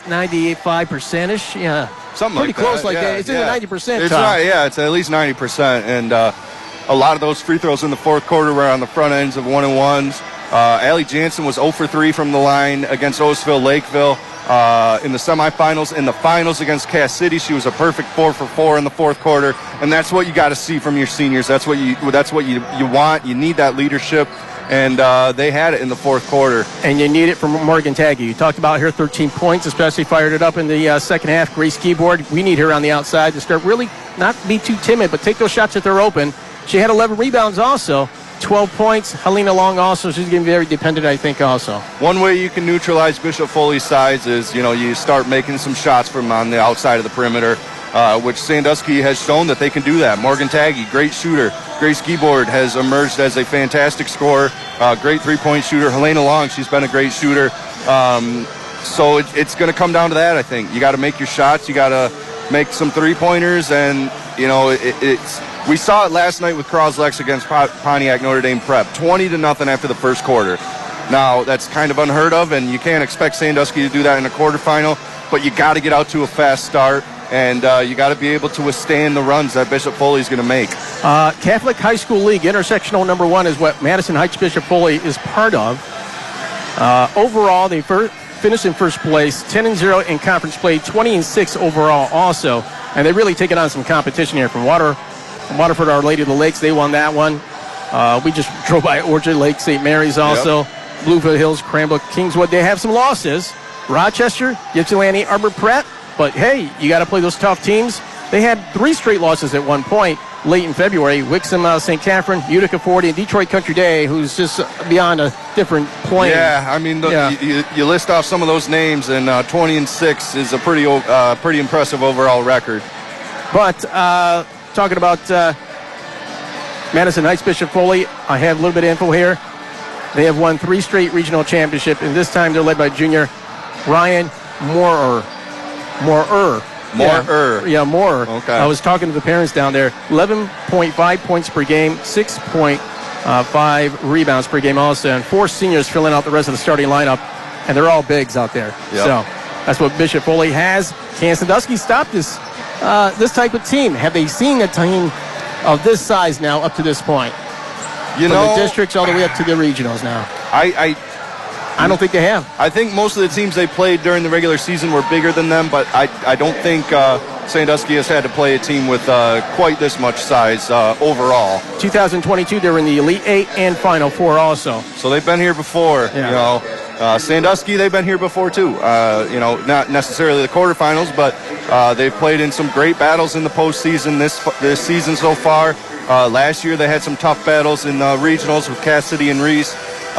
98.5%-ish. Yeah. Something pretty like close that. like yeah, that. It's in the 90%. It's right, yeah. It's at least 90%. And a lot of those free throws in the fourth quarter were on the front ends of 1-and-1s. Allie Jansen was 0 for 3 from the line against Otisville Lakeville in the semifinals. In the finals against Cass City, she was a perfect 4 for 4 in the fourth quarter. And that's what you got to see from your seniors. That's what you want. You need that leadership. And they had it in the fourth quarter. And you need it from Morgan Taggy. You talked about her 13 points, especially fired it up in the second half. Grace Keyboard, we need her on the outside to start really not be too timid, but take those shots if they're open. She had 11 rebounds also, 12 points. Helena Long also, she's going to be very dependent, I think, also. One way you can neutralize Bishop Foley's size is, you start making some shots from on the outside of the perimeter, which Sandusky has shown that they can do that. Morgan Taggy, great shooter. Grace Keyboard has emerged as a fantastic scorer, great three-point shooter. Helena Long, she's been a great shooter. So it's going to come down to that, I think. You got to make your shots. You got to make some three-pointers. And, we saw it last night with Croslex against Pontiac Notre Dame Prep, 20-0 after the first quarter. Now, that's kind of unheard of, and you can't expect Sandusky to do that in a quarterfinal, but you got to get out to a fast start. And you got to be able to withstand the runs that Bishop Foley is going to make. Catholic High School League intersectional number 1 is what Madison Heights Bishop Foley is part of. Overall, they finished in first place, 10-0 in conference play, 20-6 overall also. And they really taken on some competition here from Waterford, Our Lady of the Lakes. They won that one. We just drove by Orchard Lake, St. Mary's also. Yep. Bluefield Hills, Cranbrook, Kingswood. They have some losses. Rochester, Ypsilanti, Arbor Pratt. But, hey, you got to play those tough teams. They had 3 straight losses at one point late in February. Wixom, St. Catherine, Utica 40, and Detroit Country Day, who's just beyond a different plane. Yeah, I mean, you list off some of those names, and 20-6 is a pretty impressive overall record. But talking about Madison Heights Bishop Foley, I have a little bit of info here. They have won 3 straight regional championships, and this time they're led by junior Ryan Moorer. Moorer. Okay. I was talking to the parents down there. 11.5 points per game, 6.5 rebounds per game also, and 4 seniors filling out the rest of the starting lineup, and they're all bigs out there. Yep. So that's what Bishop Foley has. Can Sandusky stop this type of team? Have they seen a team of this size now up to this point? From the districts all the way up to the regionals now. I don't think they have. I think most of the teams they played during the regular season were bigger than them, but I don't think Sandusky has had to play a team with quite this much size overall. 2022, they were in the Elite 8 and Final 4 also. So they've been here before. Yeah. Sandusky, they've been here before too. Not necessarily the quarterfinals, but they've played in some great battles in the postseason this season so far. Last year they had some tough battles in regionals with Cass City and Reese.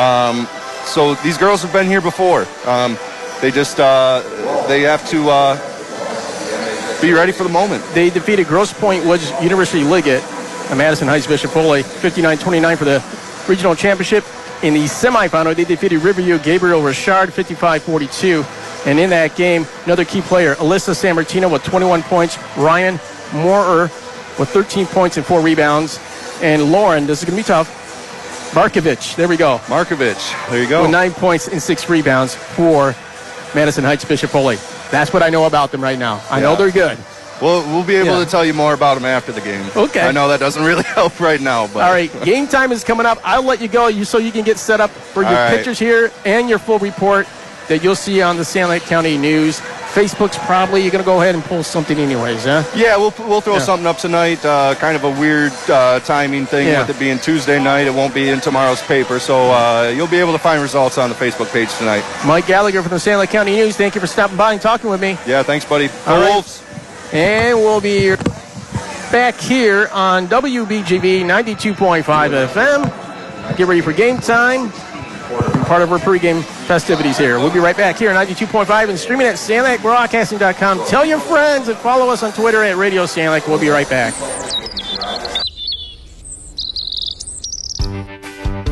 So these girls have been here before. They have to be ready for the moment. They defeated Grosse Pointe Woods University Liggett and Madison Heights Bishop Foley 59-29 for the regional championship. In the semifinal, they defeated Riverview Gabriel Richard 55-42. And in that game, another key player, Alyssa Sammartino with 21 points, Ryan Moorer with 13 points and 4 rebounds, and Lauren, this is going to be tough, Markovich, there we go. Markovich, there you go. With 9 points and 6 rebounds for Madison Heights Bishop Foley. That's what I know about them right now. I know they're good. We'll be able to tell you more about them after the game. Okay. I know that doesn't really help right now. But. All right, game time is coming up. I'll let you go so you can get set up for your pictures here and your full report that you'll see on the Sand Lake County News. Facebook's probably, you're going to go ahead and pull something anyways, huh? Yeah, we'll throw something up tonight. Kind of a weird timing thing with it being Tuesday night. It won't be in tomorrow's paper, so you'll be able to find results on the Facebook page tonight. Mike Gallagher from the Sand Lake County News, thank you for stopping by and talking with me. Yeah, thanks, buddy. All right. Wolves. And we'll be back here on WBGB 92.5 FM. Get ready for game time. Part of our pregame festivities here. We'll be right back here at 92.5 and streaming at SandLakeBroadcasting.com. Tell your friends and follow us on Twitter at Radio Sand Lake. We'll be right back.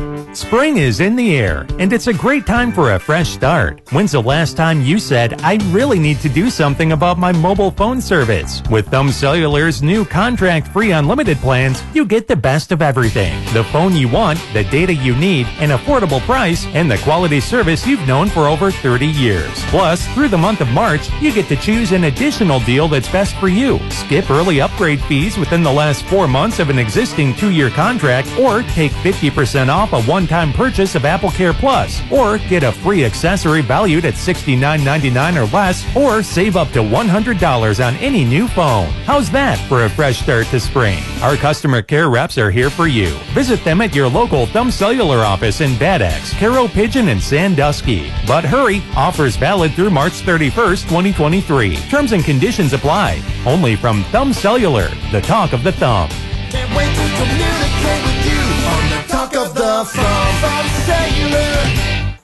Spring is in the air, and it's a great time for a fresh start. When's the last time you said, I really need to do something about my mobile phone service? With Thumb Cellular's new contract-free unlimited plans, you get the best of everything. The phone you want, the data you need, an affordable price, and the quality service you've known for over 30 years. Plus, through the month of March, you get to choose an additional deal that's best for you. Skip early upgrade fees within the last 4 months of an existing 2-year contract, or take 50% off a one-time purchase of AppleCare Plus, or get a free accessory valued at $69.99 or less, or save up to $100 on any new phone. How's that for a fresh start to spring? Our customer care reps are here for you. Visit them at your local Thumb Cellular office in Bad Axe, Carroll Pigeon, and Sandusky. But hurry, offers valid through March 31st, 2023. Terms and conditions apply. Only from Thumb Cellular, the talk of the thumb. Can't wait to communicate with you on the talk of the Thumb Cellular.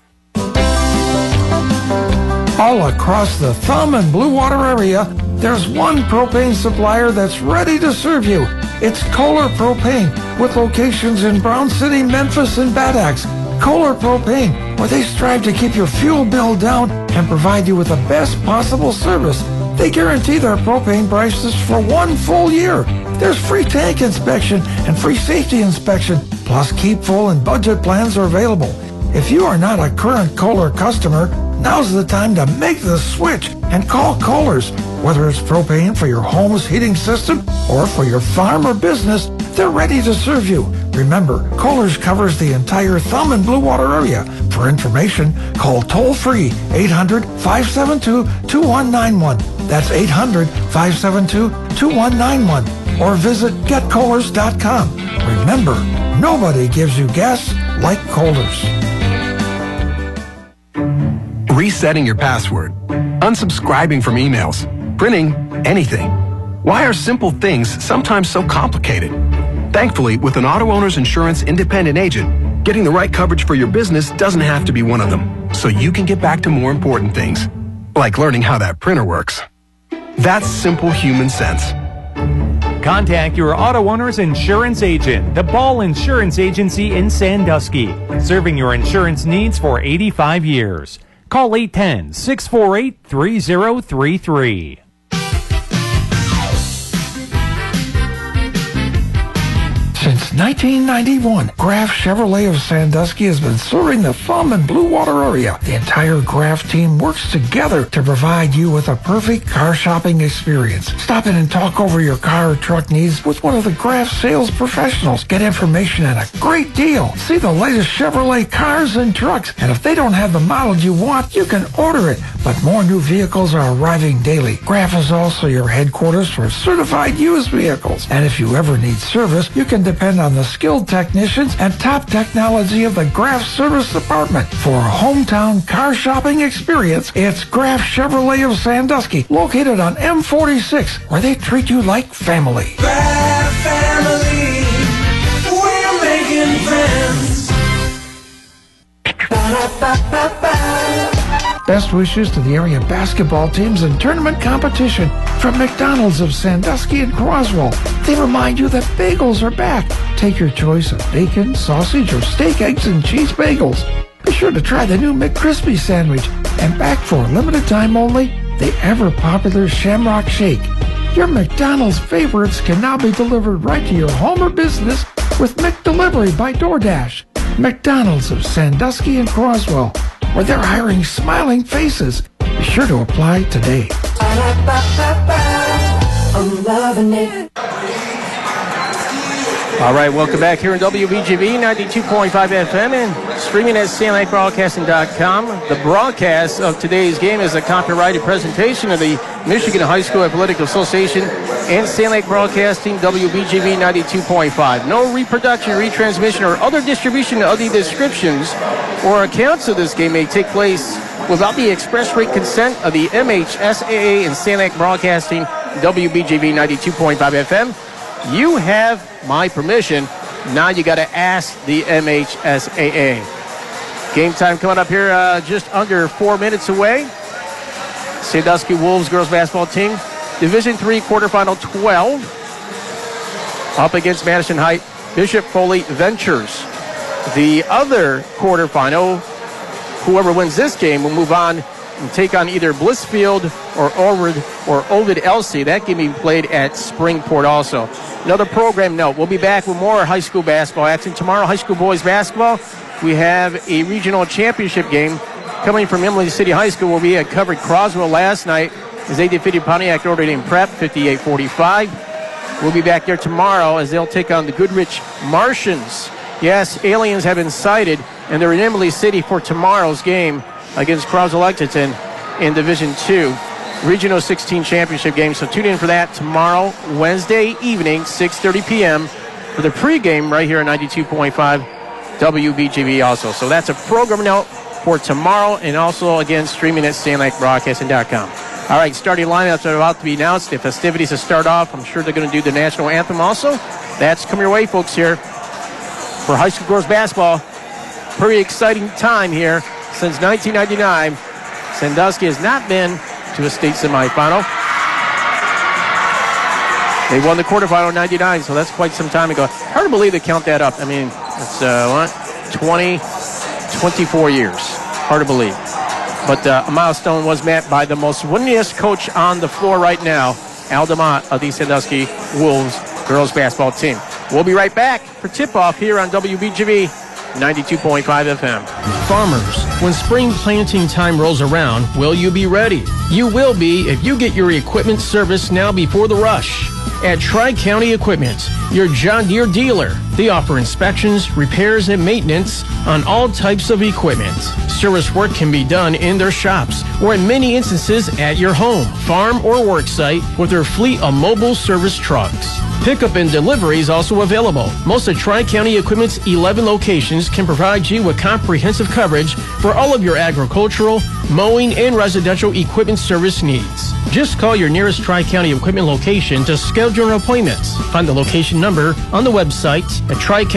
All across the Thumb and Blue Water area, there's one propane supplier that's ready to serve you. It's Kohler Propane, with locations in Brown City, Memphis, and Bad Axe. Kohler Propane, where they strive to keep your fuel bill down and provide you with the best possible service. They guarantee their propane prices for 1 full year. There's free tank inspection and free safety inspection, plus keep full and budget plans are available. If you are not a current Kohler customer, now's the time to make the switch and call Kohler's. Whether it's propane for your home's heating system or for your farm or business, they're ready to serve you. Remember, Kohler's covers the entire Thumb and Blue Water area. For information, call toll-free 800-572-2191. That's 800-572-2191. Or visit getkohlers.com. Remember, nobody gives you gas like Kohler's. Resetting your password, unsubscribing from emails, printing anything. Why are simple things sometimes so complicated? Thankfully, with an Auto Owners Insurance independent agent, getting the right coverage for your business doesn't have to be one of them, so you can get back to more important things, like learning how that printer works. That's simple human sense. Contact your Auto Owners Insurance agent, the Ball Insurance Agency in Sandusky, serving your insurance needs for 85 years. Call 810-648-3033. Since 1991, Graf Chevrolet of Sandusky has been serving the Thumb and Blue Water area. The entire Graf team works together to provide you with a perfect car shopping experience. Stop in and talk over your car or truck needs with one of the Graf sales professionals. Get information and a great deal. See the latest Chevrolet cars and trucks. And if they don't have the model you want, you can order it. But more new vehicles are arriving daily. Graf is also your headquarters for certified used vehicles. And if you ever need service, you can depend on the skilled technicians and top technology of the Graf Service Department. For a hometown car shopping experience, it's Graf Chevrolet of Sandusky, located on M46, where they treat you like family. Graf family, we're making friends. Ba-da-ba-ba-ba. Best wishes to the area basketball teams and tournament competition from McDonald's of Sandusky and Croswell. They remind you that bagels are back. Take your choice of bacon, sausage, or steak, eggs, and cheese bagels. Be sure to try the new McCrispy sandwich. And back for a limited time only, the ever-popular Shamrock Shake. Your McDonald's favorites can now be delivered right to your home or business with McDelivery by DoorDash. McDonald's of Sandusky and Croswell, where they're hiring smiling faces. Be sure to apply today. I'm loving it. All right, welcome back here in WBGV 92.5 FM and streaming at SandLakeBroadcasting.com. The broadcast of today's game is a copyrighted presentation of the Michigan High School Athletic Association and Sand Lake Broadcasting, WBGV 92.5. No reproduction, retransmission, or other distribution of the descriptions or accounts of this game may take place without the express written consent of the MHSAA and Sand Lake Broadcasting, WBGV 92.5 FM. You have my permission. Now you got to ask the MHSAA. Game time coming up here just under 4 minutes away. Sandusky Wolves girls basketball team, Division III quarterfinal 12, up against Madison Height Bishop Foley Ventures. The other quarterfinal, whoever wins this game will move on and take on either Blissfield or Ovid Elsie. That game being played at Springport also. Another program note, we'll be back with more high school basketball action. Tomorrow, high school boys basketball, we have a regional championship game coming from Emily City High School. We had covered Croswell last night as they defeated Pontiac Notre Dame Prep 58-45. We'll be back there tomorrow as they'll take on the Goodrich Martians. Yes, aliens have been sighted, and they're in Emily City for tomorrow's game against Croswell-Lexington in Division II. Regional 16 championship game, so tune in for that tomorrow, Wednesday evening, 6:30 p.m. for the pregame right here at 92.5 WBGB also. So that's a program note for tomorrow, and also, again, streaming at SandLakeBroadcasting.com. All right, starting lineups are about to be announced. The festivities to start off. I'm sure they're going to do the national anthem also. That's coming your way, folks, here for high school girls basketball. Pretty exciting time here. Since 1999, Sandusky has not been to a state semifinal. They won the quarterfinal in 99, so that's quite some time ago. Hard to believe they count that up. I mean, it's 24 years. Hard to believe. But a milestone was met by the most winningest coach on the floor right now, Al DeMott of the Sandusky Wolves girls basketball team. We'll be right back for tip-off here on WBGB 92.5 FM. Farmers, when spring planting time rolls around, will you be ready? You will be if you get your equipment serviced now before the rush. At Tri-County Equipment, your John Deere dealer. They offer inspections, repairs, and maintenance on all types of equipment. Service work can be done in their shops or in many instances at your home, farm, or work site with their fleet of mobile service trucks. Pickup and delivery is also available. Most of Tri-County Equipment's 11 locations can provide you with comprehensive coverage for all of your agricultural, mowing, and residential equipment service needs. Just call your nearest Tri-County Equipment location to schedule an appointment. Find the location number on the website at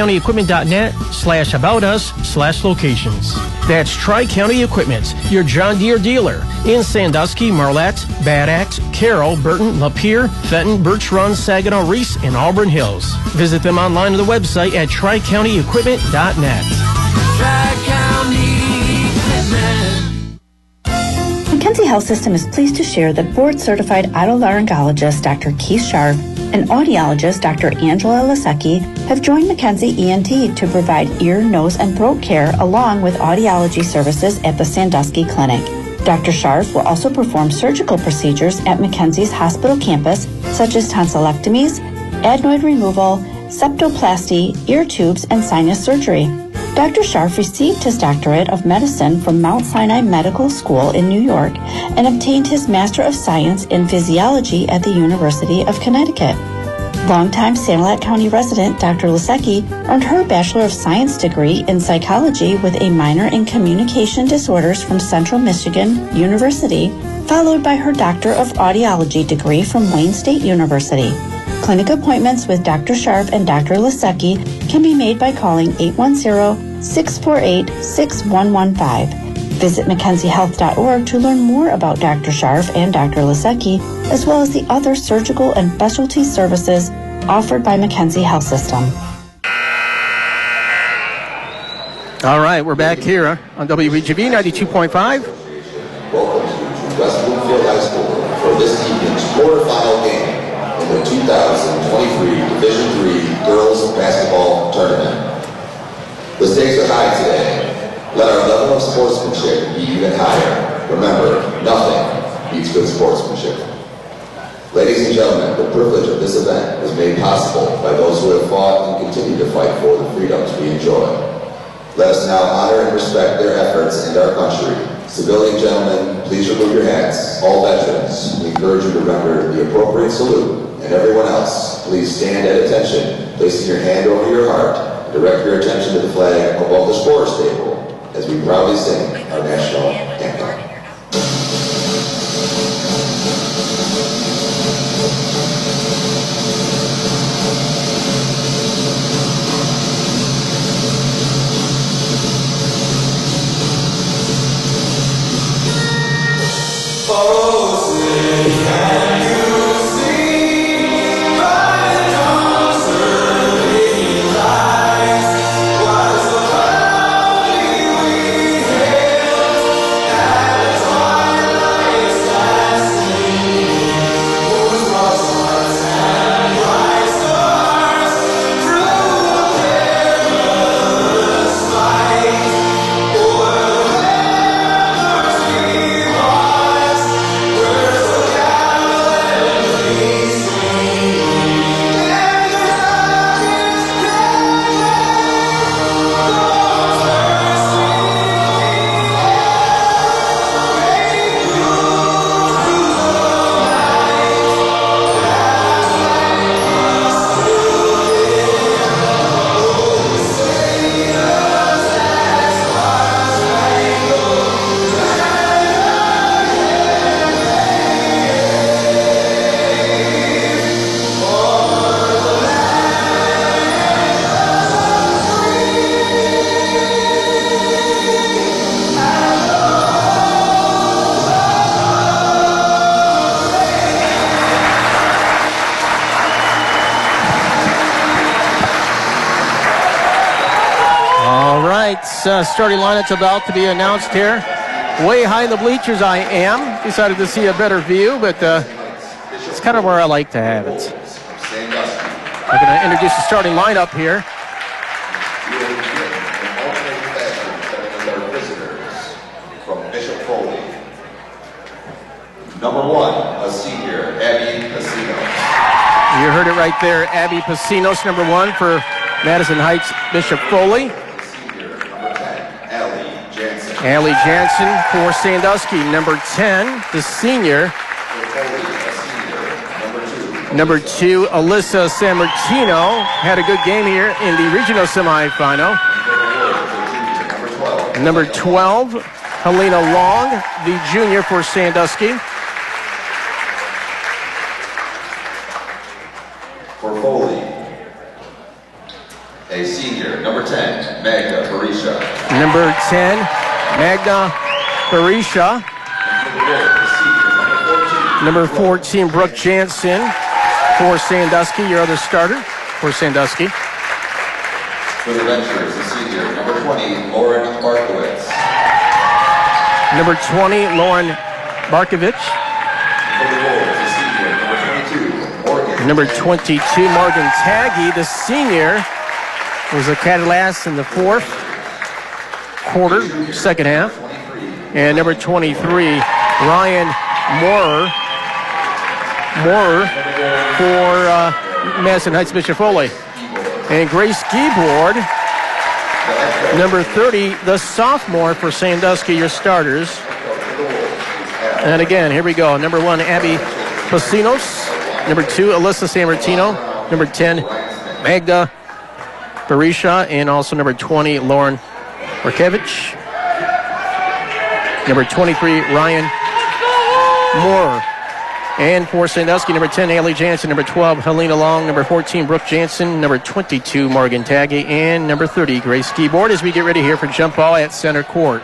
tricountyequipment.net/about-us/locations. That's Tri-County Equipment, your John Deere dealer in Sandusky, Marlette, Bad Axe, Carroll, Burton, Lapeer, Fenton, Birch Run, Saginaw, Reese, and Auburn Hills. Visit them online on the website at tricountyequipment.net. Tri-County Equipment. Mackenzie Health System is pleased to share that board-certified otolaryngologist Dr. Keith Sharp and audiologist Dr. Angela Lasecki have joined Mackenzie ENT to provide ear, nose, and throat care along with audiology services at the Sandusky Clinic. Dr. Sharp will also perform surgical procedures at Mackenzie's hospital campus, such as tonsillectomies, adenoid removal, septoplasty, ear tubes, and sinus surgery. Dr. Sharp received his doctorate of medicine from Mount Sinai Medical School in New York and obtained his Master of Science in Physiology at the University of Connecticut. Longtime Sanilac County resident Dr. Lasecki earned her Bachelor of Science degree in Psychology with a minor in Communication Disorders from Central Michigan University, followed by her Doctor of Audiology degree from Wayne State University. Clinic appointments with Dr. Sharp and Dr. Lasecki can be made by calling 810-648-6115. Visit MackenzieHealth.org to learn more about Dr. Sharp and Dr. Lasecki, as well as the other surgical and specialty services offered by Mackenzie Health System. All right, we're back here on WBGB 92.5. Welcome to West Bloomfield High School for this evening's quarterfinal game in the 2023 Division III Girls Basketball Tournament. The stakes are high today. Let our level of sportsmanship be even higher. Remember, nothing beats good sportsmanship. Ladies and gentlemen, the privilege of this event was made possible by those who have fought and continue to fight for the freedoms we enjoy. Let us now honor and respect their efforts and our country. Civilian gentlemen, please remove your hats. All veterans, we encourage you to render the appropriate salute. And everyone else, please stand at attention, placing your hand over your heart, and direct your attention to the flag above the scorer's table as we proudly sing our national anthem. By the dawn's early light, was the starting lineup's about to be announced here. Way high in the bleachers I am. Decided to see a better view, but it's kind of where I like to have it. I'm going to introduce the starting lineup here. From Bishop Foley. Number 1, a senior, Abby Pacino. You heard it right there, Abby Pacinos, number 1 for Madison Heights Bishop Foley. Senior, number 10, Allie Jansen. Allie Jansen for Sandusky, number 10, the senior. Number 2, Alyssa Sammartino had a good game here in the regional semifinal. Number 12, Helena Long, the junior for Sandusky. For Foley, a senior, number 10, Magda Barisha. Number 10, Magda Barisha. Number 14, Brooke Jansen for Sandusky, your other starter for Sandusky. For the Venturers, a senior, number 20, Lauren Barkowitz. Number 20, Lauren Barkovich. For the Wolves, a senior, number 22, Morgan. Number 22, Morgan Taggy, the senior, was a Cadillac in the fourth quarter, second half. And number 23, Ryan Moorer for Madison Heights Bishop Foley. And Grace Gieboard, number 30, the sophomore for Sandusky, your starters. And again, here we go. Number 1, Abby Pacinos. Number 2, Alyssa Sammartino. Number 10, Magda Barisha. And also number 20, Lauren Barkevich. Number 23, Ryan Moore. And for Sandusky, number 10, Allie Jansen. Number 12, Helena Long. Number 14, Brooke Jansen. Number 22, Morgan Taggy. And number 30, Grace Gieboard, as we get ready here for jump ball at center court.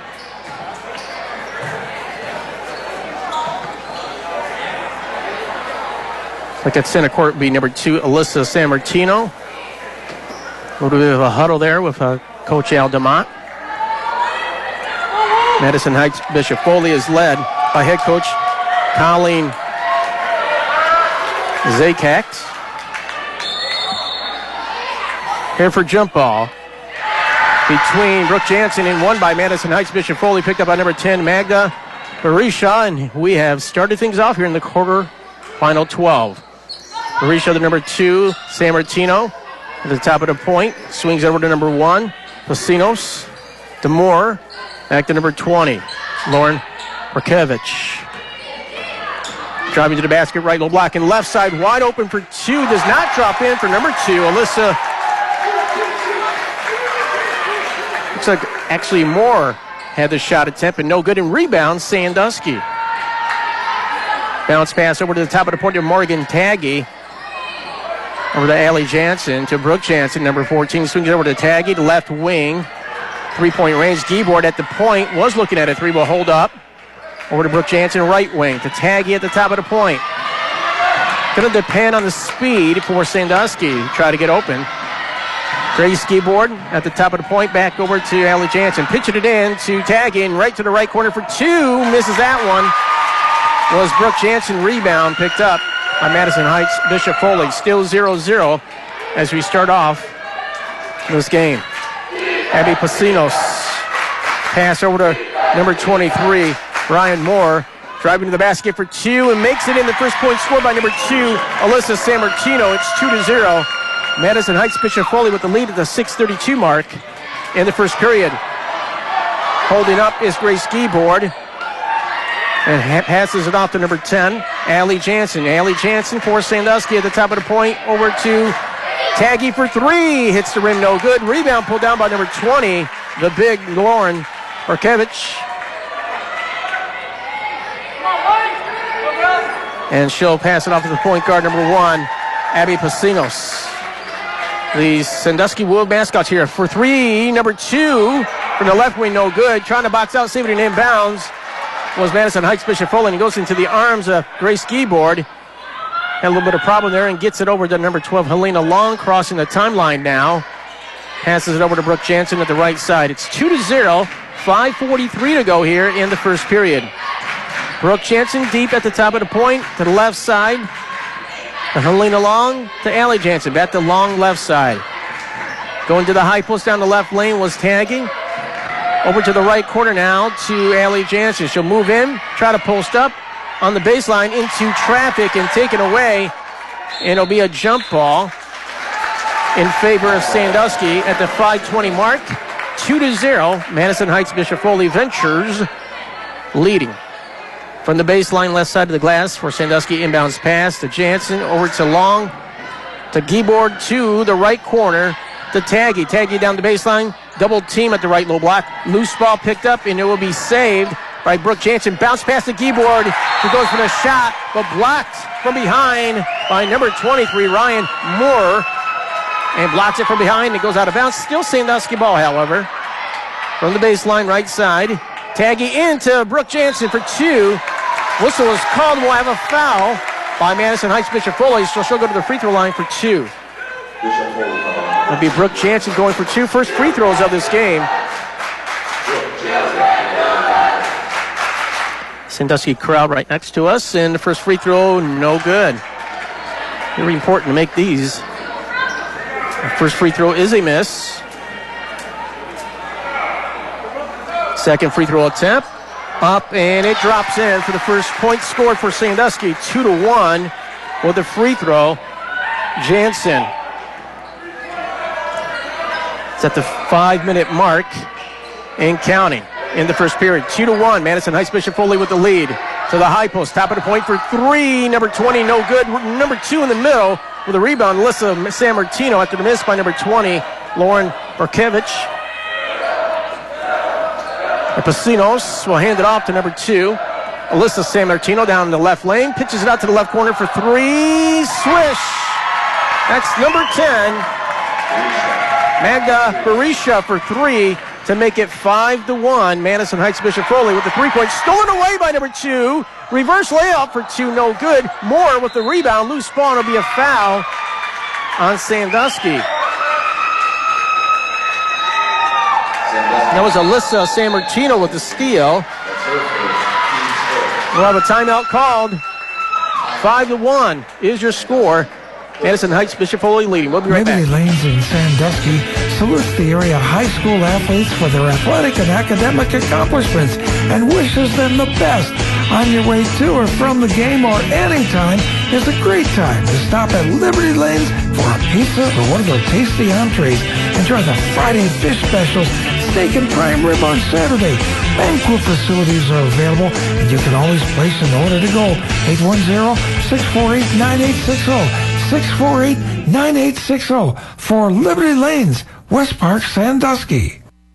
Like at center court would be number 2, Alyssa Sammartino. A little bit of a huddle there with Coach Al DeMott. Madison Heights Bishop Foley is led by head coach Colleen Zakax. Here for jump ball between Brooke Jansen and one by Madison Heights Bishop Foley, picked up by number 10, Magda Barisha. And we have started things off here in the quarter final 12. Barisha, the number 2, Sammartino at the top of the point. Swings over to number 1, Pacinos. DeMoore back to number 20, Lauren Barkevich. Driving to the basket, right low block and left side, wide open for 2. Does not drop in for number 2, Alyssa. Looks like actually Moore had the shot attempt and no good. And rebound, Sandusky. Bounce pass over to the top of the point to Morgan Taggy. Over to Allie Jansen, to Brooke Jansen, number 14. Swings it over to Taggy, to left wing. 3-point range. Gieboard at the point was looking at a 3, will hold up. Over to Brooke Jansen, right wing, to Taggy at the top of the point. Going to depend on the speed for Sandusky. Try to get open. Grace Gieboard at the top of the point, back over to Allie Jansen. Pitching it in to Taggy, and right to the right corner for 2. Misses that one. Was Brooke Jansen. Rebound picked up by Madison Heights Bishop Foley. Still 0-0 as we start off this game. Abby Pacinos. Pass over to number 23, Ryan Moore. Driving to the basket for 2 and makes it in. The first point scored by number 2, Alyssa Sammartino. It's 2-0. Madison Heights Bishop Foley with the lead at the 6:32 mark in the first period. Holding up is Grace Gieboard. And passes it off to number 10, Allie Jansen. Allie Jansen for Sandusky at the top of the point. Over to Taggy for 3. Hits the rim, no good. Rebound pulled down by number 20, the big Lauren Barkevich. And she'll pass it off to the point guard, number 1, Abby Pacinos. The Sandusky Wolf mascots here for 3. Number 2 from the left wing, no good. Trying to box out, saving it in inbounds was Madison Heights Bishop Foley, and he goes into the arms of Grace Gieboard. Had a little bit of problem there and gets it over to number 12, Helena Long, crossing the timeline now. Passes it over to Brooke Jansen at the right side. It's 2-0. 5:43 to go here in the first period. Brooke Jansen deep at the top of the point to the left side. To Helena Long to Allie Jansen. Back to Long left side. Going to the high post down the left lane was tagging. Over to the right corner now to Allie Jansen. She'll move in, try to post up on the baseline into traffic and take it away. And it'll be a jump ball in favor of Sandusky at the 5:20 mark. 2-0. Madison Heights Bishop Foley Ventures leading. From the baseline left side of the glass for Sandusky inbounds pass to Jansen, over to Long, to Giebord to the right corner, to Taggy. Taggy down the baseline, double team at the right low block. Loose ball picked up, and it will be saved by Brooke Jansen. Bounce pass to Giebord, who goes for the shot, but blocked from behind by number 23, Ryan Moore. And blocks it from behind. It goes out of bounds. Still Sandusky ball, however. From the baseline right side. Taggy into Brooke Jansen for 2. Whistle is called. We'll have a foul by Madison Heights Bishop Foley. So she'll go to the free throw line for 2. It'll be Brooke Jansen going for 2 first free throws of this game. Sandusky crowd right next to us. And the first free throw, no good. Very important to make these. First free throw is a miss. Second free throw attempt. Up, and it drops in for the first point scored for Sandusky. 2-1 with the free throw. Jansen. It's at the 5-minute mark and counting in the first period. 2-1. Madison Heights Bishop Foley with the lead. To the high post. Top of the point for 3. Number 20, no good. Number 2 in the middle. With a rebound, Alyssa Sammartino after the miss by number 20, Lauren Barkevich. Pasinos will hand it off to number 2, Alyssa Sammartino down in the left lane. Pitches it out to the left corner for 3. Swish! That's number 10, Magda Barisha for 3 to make it 5-1. Madison Heights Bishop Foley with the 3-point stolen away by number 2. Reverse layup for 2, no good. Moore with the rebound. Loose ball. It'll be a foul on Sandusky. That was Alyssa Sammartino with the steal. We'll have a timeout called. 5-1 is your score. Madison Heights Bishop Foley leading. We'll be right back. Liberty Lanes in Sandusky salutes the area high school athletes for their athletic and academic accomplishments and wishes them the best. On your way to or from the game or anytime is a great time to stop at Liberty Lanes for a pizza or one of their tasty entrees. Enjoy the Friday fish specials, steak and prime rib on Saturday. Banquet facilities are available, and you can always place an order to go. 810-648-9860. 648-9860 for Liberty Lanes, West Park, Sandusky.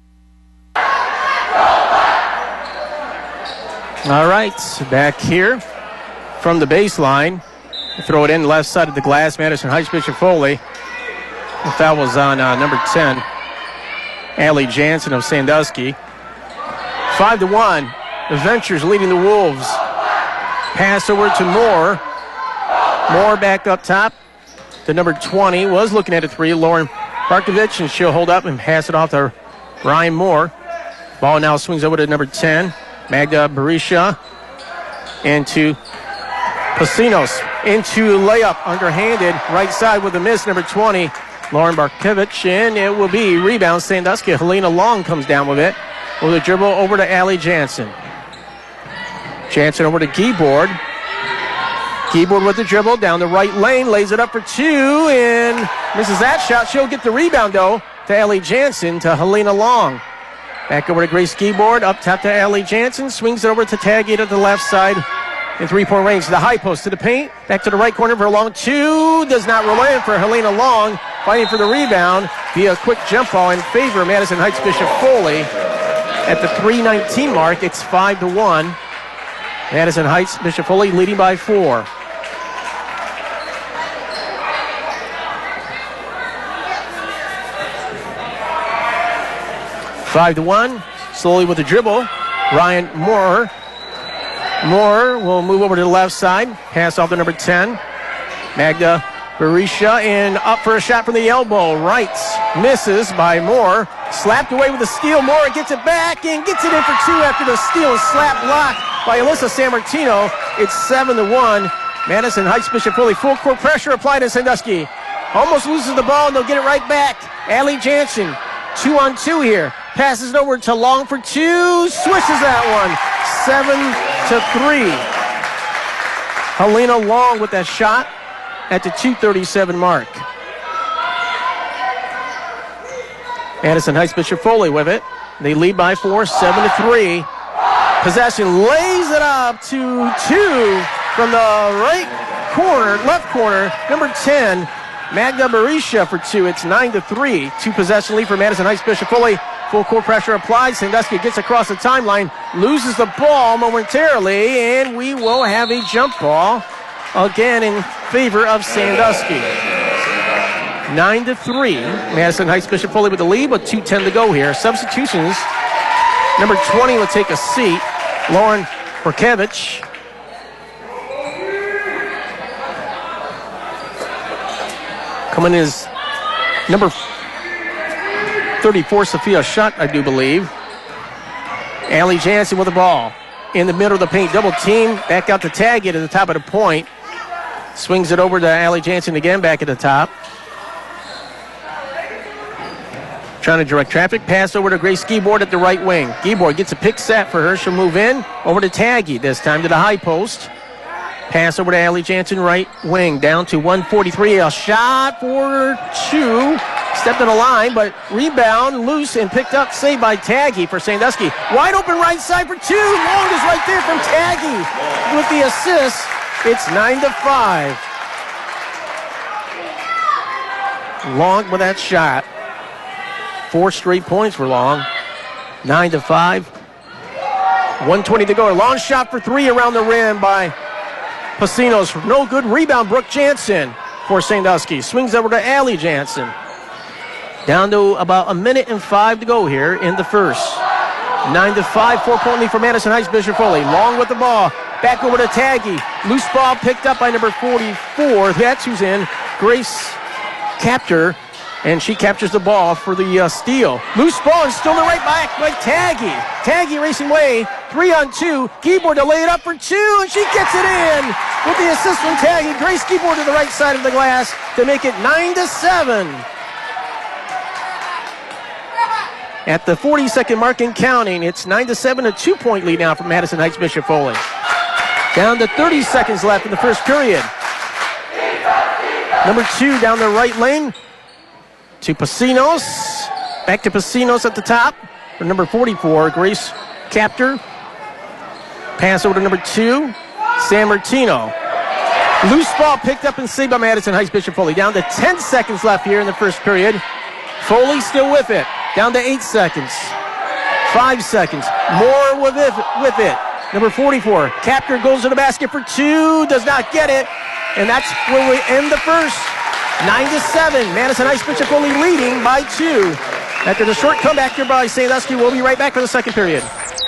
All right, back here from the baseline. Throw it in left side of the glass. Madison Heights Bishop Foley. The foul was on number 10, Allie Jansen of Sandusky. 5-1. The Ventures leading the Wolves. Pass over to Moore. Moore back up top. The number 20 was looking at a 3, Lauren Barkovich, and she'll hold up and pass it off to Ryan Moore. Ball now swings over to number 10, Magda Barisha, into Pasinos, into layup, underhanded, right side with a miss, number 20, Lauren Barkovich, and it will be rebound Sandusky. Helena Long comes down with it, with a dribble over to Allie Jansen. Jansen over to Giebord. Giebord with the dribble down the right lane, lays it up for 2, and misses that shot. She'll get the rebound, though, to Allie Jansen, to Helena Long. Back over to Grace Giebord, up top to Allie Jansen, swings it over to Taggy to the left side in 3-point range. To the high post, to the paint, back to the right corner for a long 2, does not roll in for Helena Long, fighting for the rebound via a quick jump ball in favor of Madison Heights Bishop Foley. At the 3:19 mark, it's 5-1. Madison Heights Bishop Foley leading by 4. 5-1, slowly with the dribble. Ryan Moore. Moore will move over to the left side. Pass off to number 10, Magda Barisha in up for a shot from the elbow. Right. Misses by Moore. Slapped away with a steal. Moore gets it back and gets it in for 2 after the steal and slap block by Alyssa Sammartino. It's 7-1. Madison Heights Bishop Foley. Full court pressure applied to Sandusky. Almost loses the ball and they'll get it right back. Allie Jansen. 2-on-2 here. Passes it over to Long for 2. Swishes that one. 7-3. Helena Long with that shot at the 2:37 mark. Madison Heights Bishop Foley with it. They lead by 4, 7-3. Possession lays it up to 2 from the left corner, number 10, Magda Barisha for 2. It's 9-3. 2 possession lead for Madison Heights Bishop Foley. Full court pressure applied. Sandusky gets across the timeline, loses the ball momentarily, and we will have a jump ball again in favor of Sandusky. 9-3. Madison Heights Bishop Foley with the lead with 2:10 to go here. Substitutions. Number 20 will take a seat. Lauren Borkevich. Coming in is number 34, Sophia Schutt, I do believe. Allie Jansen with the ball. In the middle of the paint, double team. Back out to tag it at the top of the point. Swings it over to Allie Jansen again, back at the top. Trying to direct traffic. Pass over to Grace Gieboard at the right wing. Gieboard gets a pick set for her. She'll move in. Over to Taggy, this time to the high post. Pass over to Allie Jansen, right wing. Down to 143. A shot for 2. Stepped on the line, but rebound, loose, and picked up. Saved by Taggy for Sandusky. Wide open right side for 2. Long is right there from Taggy with the assist. It's 9-5. Long with that shot. 4 straight points for Long. 9-5. 1:20 to go. A long shot for 3 around the rim by Pasinos. No good. Rebound, Brooke Jansen for Sandusky. Swings over to Allie Jansen. Down to about 1:05 to go here in the first. 9-5, 4-point lead for Madison Heights Bishop Foley. Long with the ball. Back over to Taggy. Loose ball picked up by number 44. That's who's in. Grace Captor. And she captures the ball for the steal. Loose ball and still the right back by Taggy. Taggy racing away. 3-on-2. Gieboard to lay it up for 2, and she gets it in with the assist from Taggy. Grace Gieboard to the right side of the glass to make it 9-7. At the 40-second mark and counting, it's 9-7, a 2-point lead now for Madison Heights Bishop Foley. Down to 30 seconds left in the first period. Number 2 down the right lane to Pasinos. Back to Pasinos at the top for number 44, Grace Captor. Pass over to number 2, Sammartino. Loose ball picked up and saved by Madison Heights Bishop Foley. Down to 10 seconds left here in the first period. Foley still with it. Down to 8 seconds. 5 seconds. More with it. Number 44. Captor goes to the basket for 2. Does not get it. And that's where we end the first. 9-7. Madison Heights Bishop Foley leading by 2. After the short comeback here by Sandusky, we'll be right back for the second period.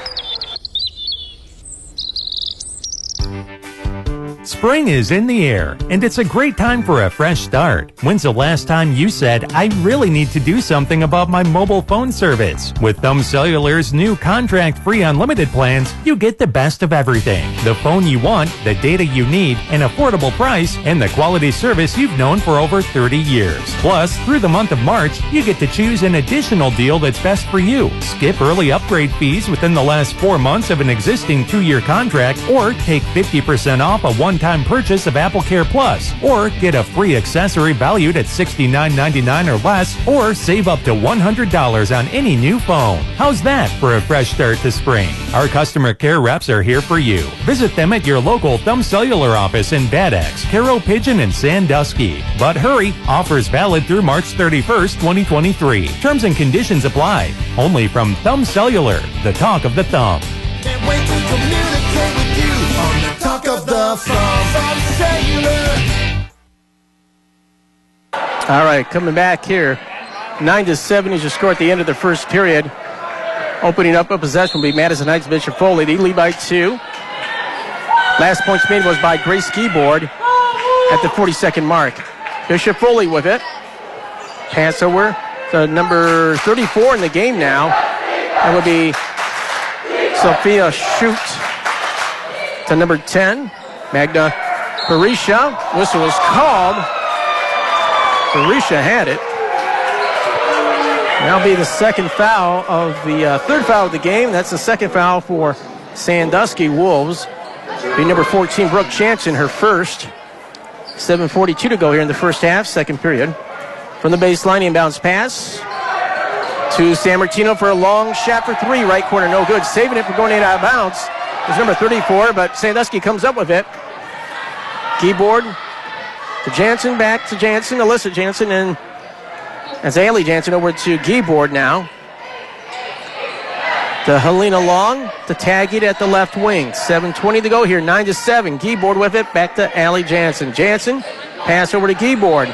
Spring is in the air, and it's a great time for a fresh start. When's the last time you said, I really need to do something about my mobile phone service? With Thumb Cellular's new contract-free unlimited plans, you get the best of everything. The phone you want, the data you need, an affordable price, and the quality service you've known for over 30 years. Plus, through the month of March, you get to choose an additional deal that's best for you. Skip early upgrade fees within the last 4 months of an existing 2-year contract, or take 50% off a one-time purchase of AppleCare Plus, or get a free accessory valued at $69.99 or less, or save up to $100 on any new phone. How's that for a fresh start to spring? Our customer care reps are here for you. Visit them at your local Thumb Cellular office in Bad Axe, Carroll Pigeon, and Sandusky. But hurry, offers valid through March 31st, 2023. Terms and conditions apply. Only from Thumb Cellular, the talk of the thumb. Can't wait to communicate with you on the talk of the Thumb Cellular. All right, coming back here. 9-7 is your score at the end of the first period. Opening up a possession will be Madison Heights Bishop Foley. They lead by 2. Last points made was by Grace Gieboard at the 42nd mark. Bishop Foley with it. Pass over to number 34 in the game now. That would be Sophia Schutt to number 10. Magda Barisha. Whistle was called. Barisha had it. That'll be the second foul of the third foul of the game. That's the second foul for Sandusky Wolves. Be number 14, Brooke Jansen, her first. 7:42 to go here in the first half, second period. From the baseline, inbounds pass to San Martino for a long shot for three. Right corner, no good. Saving it for going out of bounds. It's number 34, but Sandusky comes up with it. Keyboard to Jansen, back to Jansen, Alyssa Jansen, and that's Ailey Jansen over to Keyboard now. To Helena Long to tag it at the left wing. 7:20 to go here, 9-7. Keyboard with it, back to Allie Jansen. Jansen, pass over to Keyboard.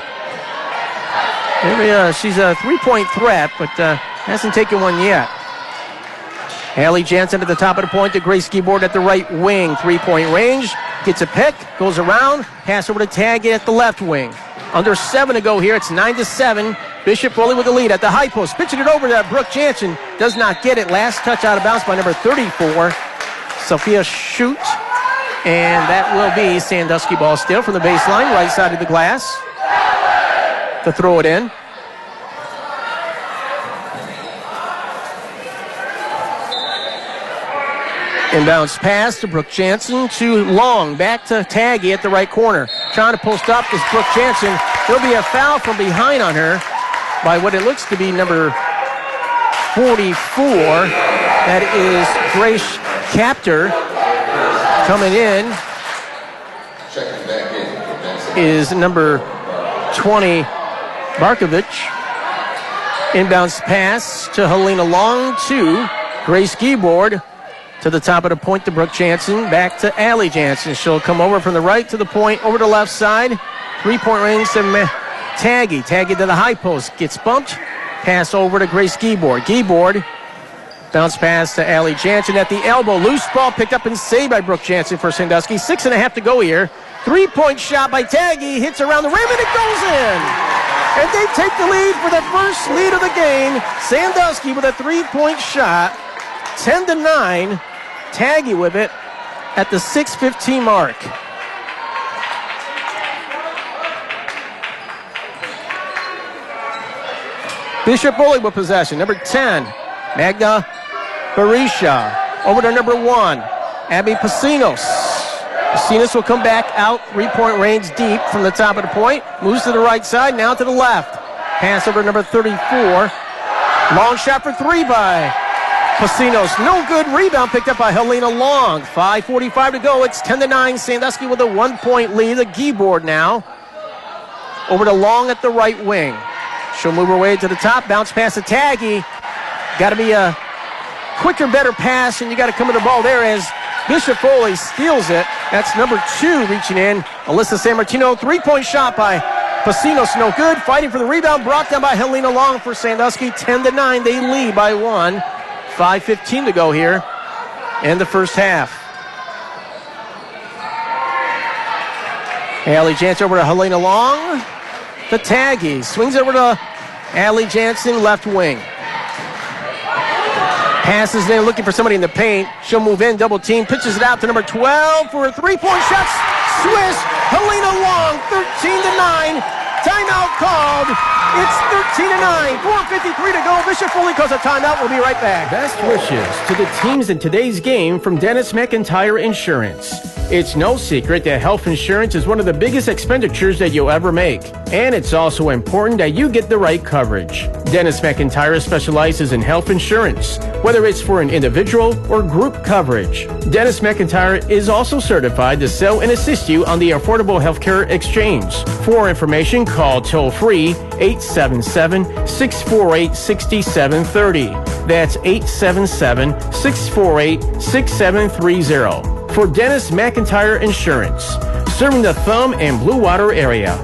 She's a three-point threat, but hasn't taken one yet. Allie Jansen at the top of the point to Grace Keyboard at the right wing. Three-point range, gets a pick, goes around, pass over to tag it at the left wing. Under 7 to go here, it's 9-7. Bishop Foley with the lead at the high post. Pitching it over to Brooke Jansen. Does not get it. Last touch out of bounds by number 34, Sophia Schutt. And that will be Sandusky ball still from the baseline, right side of the glass. To throw it in. Inbounds pass to Brooke Jansen to Long. Back to Taggy at the right corner. Trying to post up is Brooke Jansen. There'll be a foul from behind on her by what it looks to be number 44. That is Grace Capter. Coming in is number 20, Barkovich. Inbounds pass to Helena Long to Grace Keyboard. To the top of the point to Brooke Jansen. Back to Allie Jansen. She'll come over from the right to the point, over to the left side. Three-point range to Taggy. Taggy to the high post. Gets bumped. Pass over to Grace Keyboard. Keyboard. Bounce pass to Allie Jansen at the elbow. Loose ball picked up and saved by Brooke Jansen for Sandusky. 6.5 to go here. Three-point shot by Taggy. Hits around the rim and it goes in. And they take the lead for the first lead of the game. Sandusky with a three-point shot. 10-9. Taggy with it at the 6:15 mark. Bishop Foley with possession. Number 10, Magda Barisha. Over to number 1, Abby Pasinos. Pasinos will come back out, three-point range deep from the top of the point. Moves to the right side, now to the left. Pass over to number 34. Long shot for three by Pasinos, no good. Rebound picked up by Helena Long. 5:45 to go. It's 10-9. Sandusky with a 1-point lead. The Keyboard now. Over to Long at the right wing. She'll move her way to the top. Bounce pass to Taggy. Got to be a quicker, better pass, and you got to come to the ball there as Bishop Foley steals it. That's number 2 reaching in. Alyssa San Martino. Three-point shot by Pasinos, no good. Fighting for the rebound. Brought down by Helena Long for Sandusky. 10-9. They lead by 1. 5:15 to go here in the first half. Allie Jansen over to Helena Long. To Taggy. Swings over to Allie Jansen, left wing. Passes in, looking for somebody in the paint. She'll move in, double team. Pitches it out to number 12 for a three-point shot. Swiss. Helena Long, 13-9. Timeout called. It's 13-9. 4:53 to go. Bishop Foley calls a timeout. We'll be right back. Best wishes to the teams in today's game from Dennis McIntyre Insurance. It's no secret that health insurance is one of the biggest expenditures that you'll ever make. And it's also important that you get the right coverage. Dennis McIntyre specializes in health insurance, whether it's for an individual or group coverage. Dennis McIntyre is also certified to sell and assist you on the Affordable Healthcare Exchange. For more information, call toll-free 877-648-6730. That's 877-648-6730. For Dennis McIntyre Insurance, serving the Thumb and Blue Water area.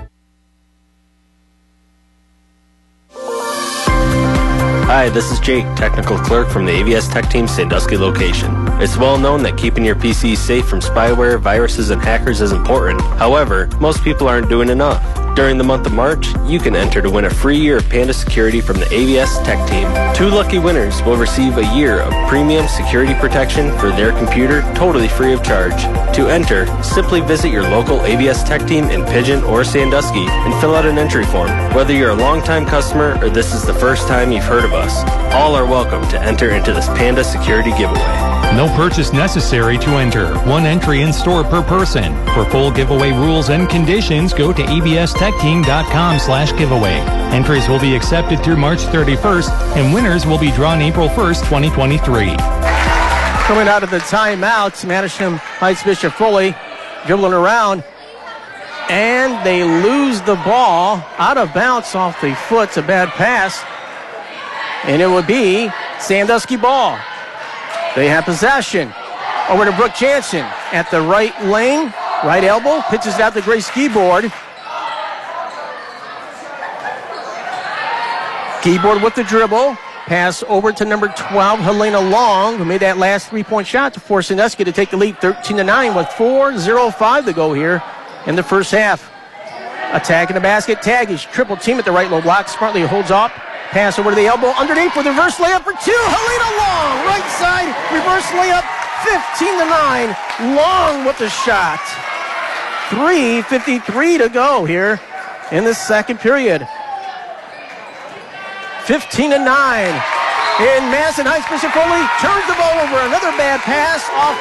Hi, this is Jake, technical clerk from the AVS Tech Team Sandusky location. It's well known that keeping your PC safe from spyware, viruses, and hackers is important. However, most people aren't doing enough. During the month of March, you can enter to win a free year of Panda Security from the AVS Tech Team. 2 lucky winners will receive a year of premium security protection for their computer totally free of charge. To enter, simply visit your local AVS Tech Team in Pigeon or Sandusky and fill out an entry form. Whether you're a longtime customer or this is the first time you've heard of us, all are welcome to enter into this Panda Security giveaway. No purchase necessary to enter. 1 entry in store per person. For full giveaway rules and conditions, go to abstechteam.com/giveaway. Entries will be accepted through March 31st, and winners will be drawn April 1st, 2023. Coming out of the timeouts, Madison Heights Bishop Foley dribbling around, and they lose the ball out of bounds off the foot. It's a bad pass, and it would be Sandusky ball. They have possession. Over to Brooke Jansen at the right lane, right elbow, pitches out to Grace Keyboard. Keyboard with the dribble. Pass over to number 12, Helena Long, who made that last three-point shot to force Sandusky to take the lead 13-9 with 4:05 to go here in the first half. Attacking the basket, Taggies, triple team at the right low block. Smartly holds up. Pass over to the elbow, underneath for the reverse layup for 2. Helena Long, right side, reverse layup, 15-9. Long with the shot. 3:53 to go here in the second period. 15-9. And Madison Heights Bishop Foley turns the ball over. Another bad pass off,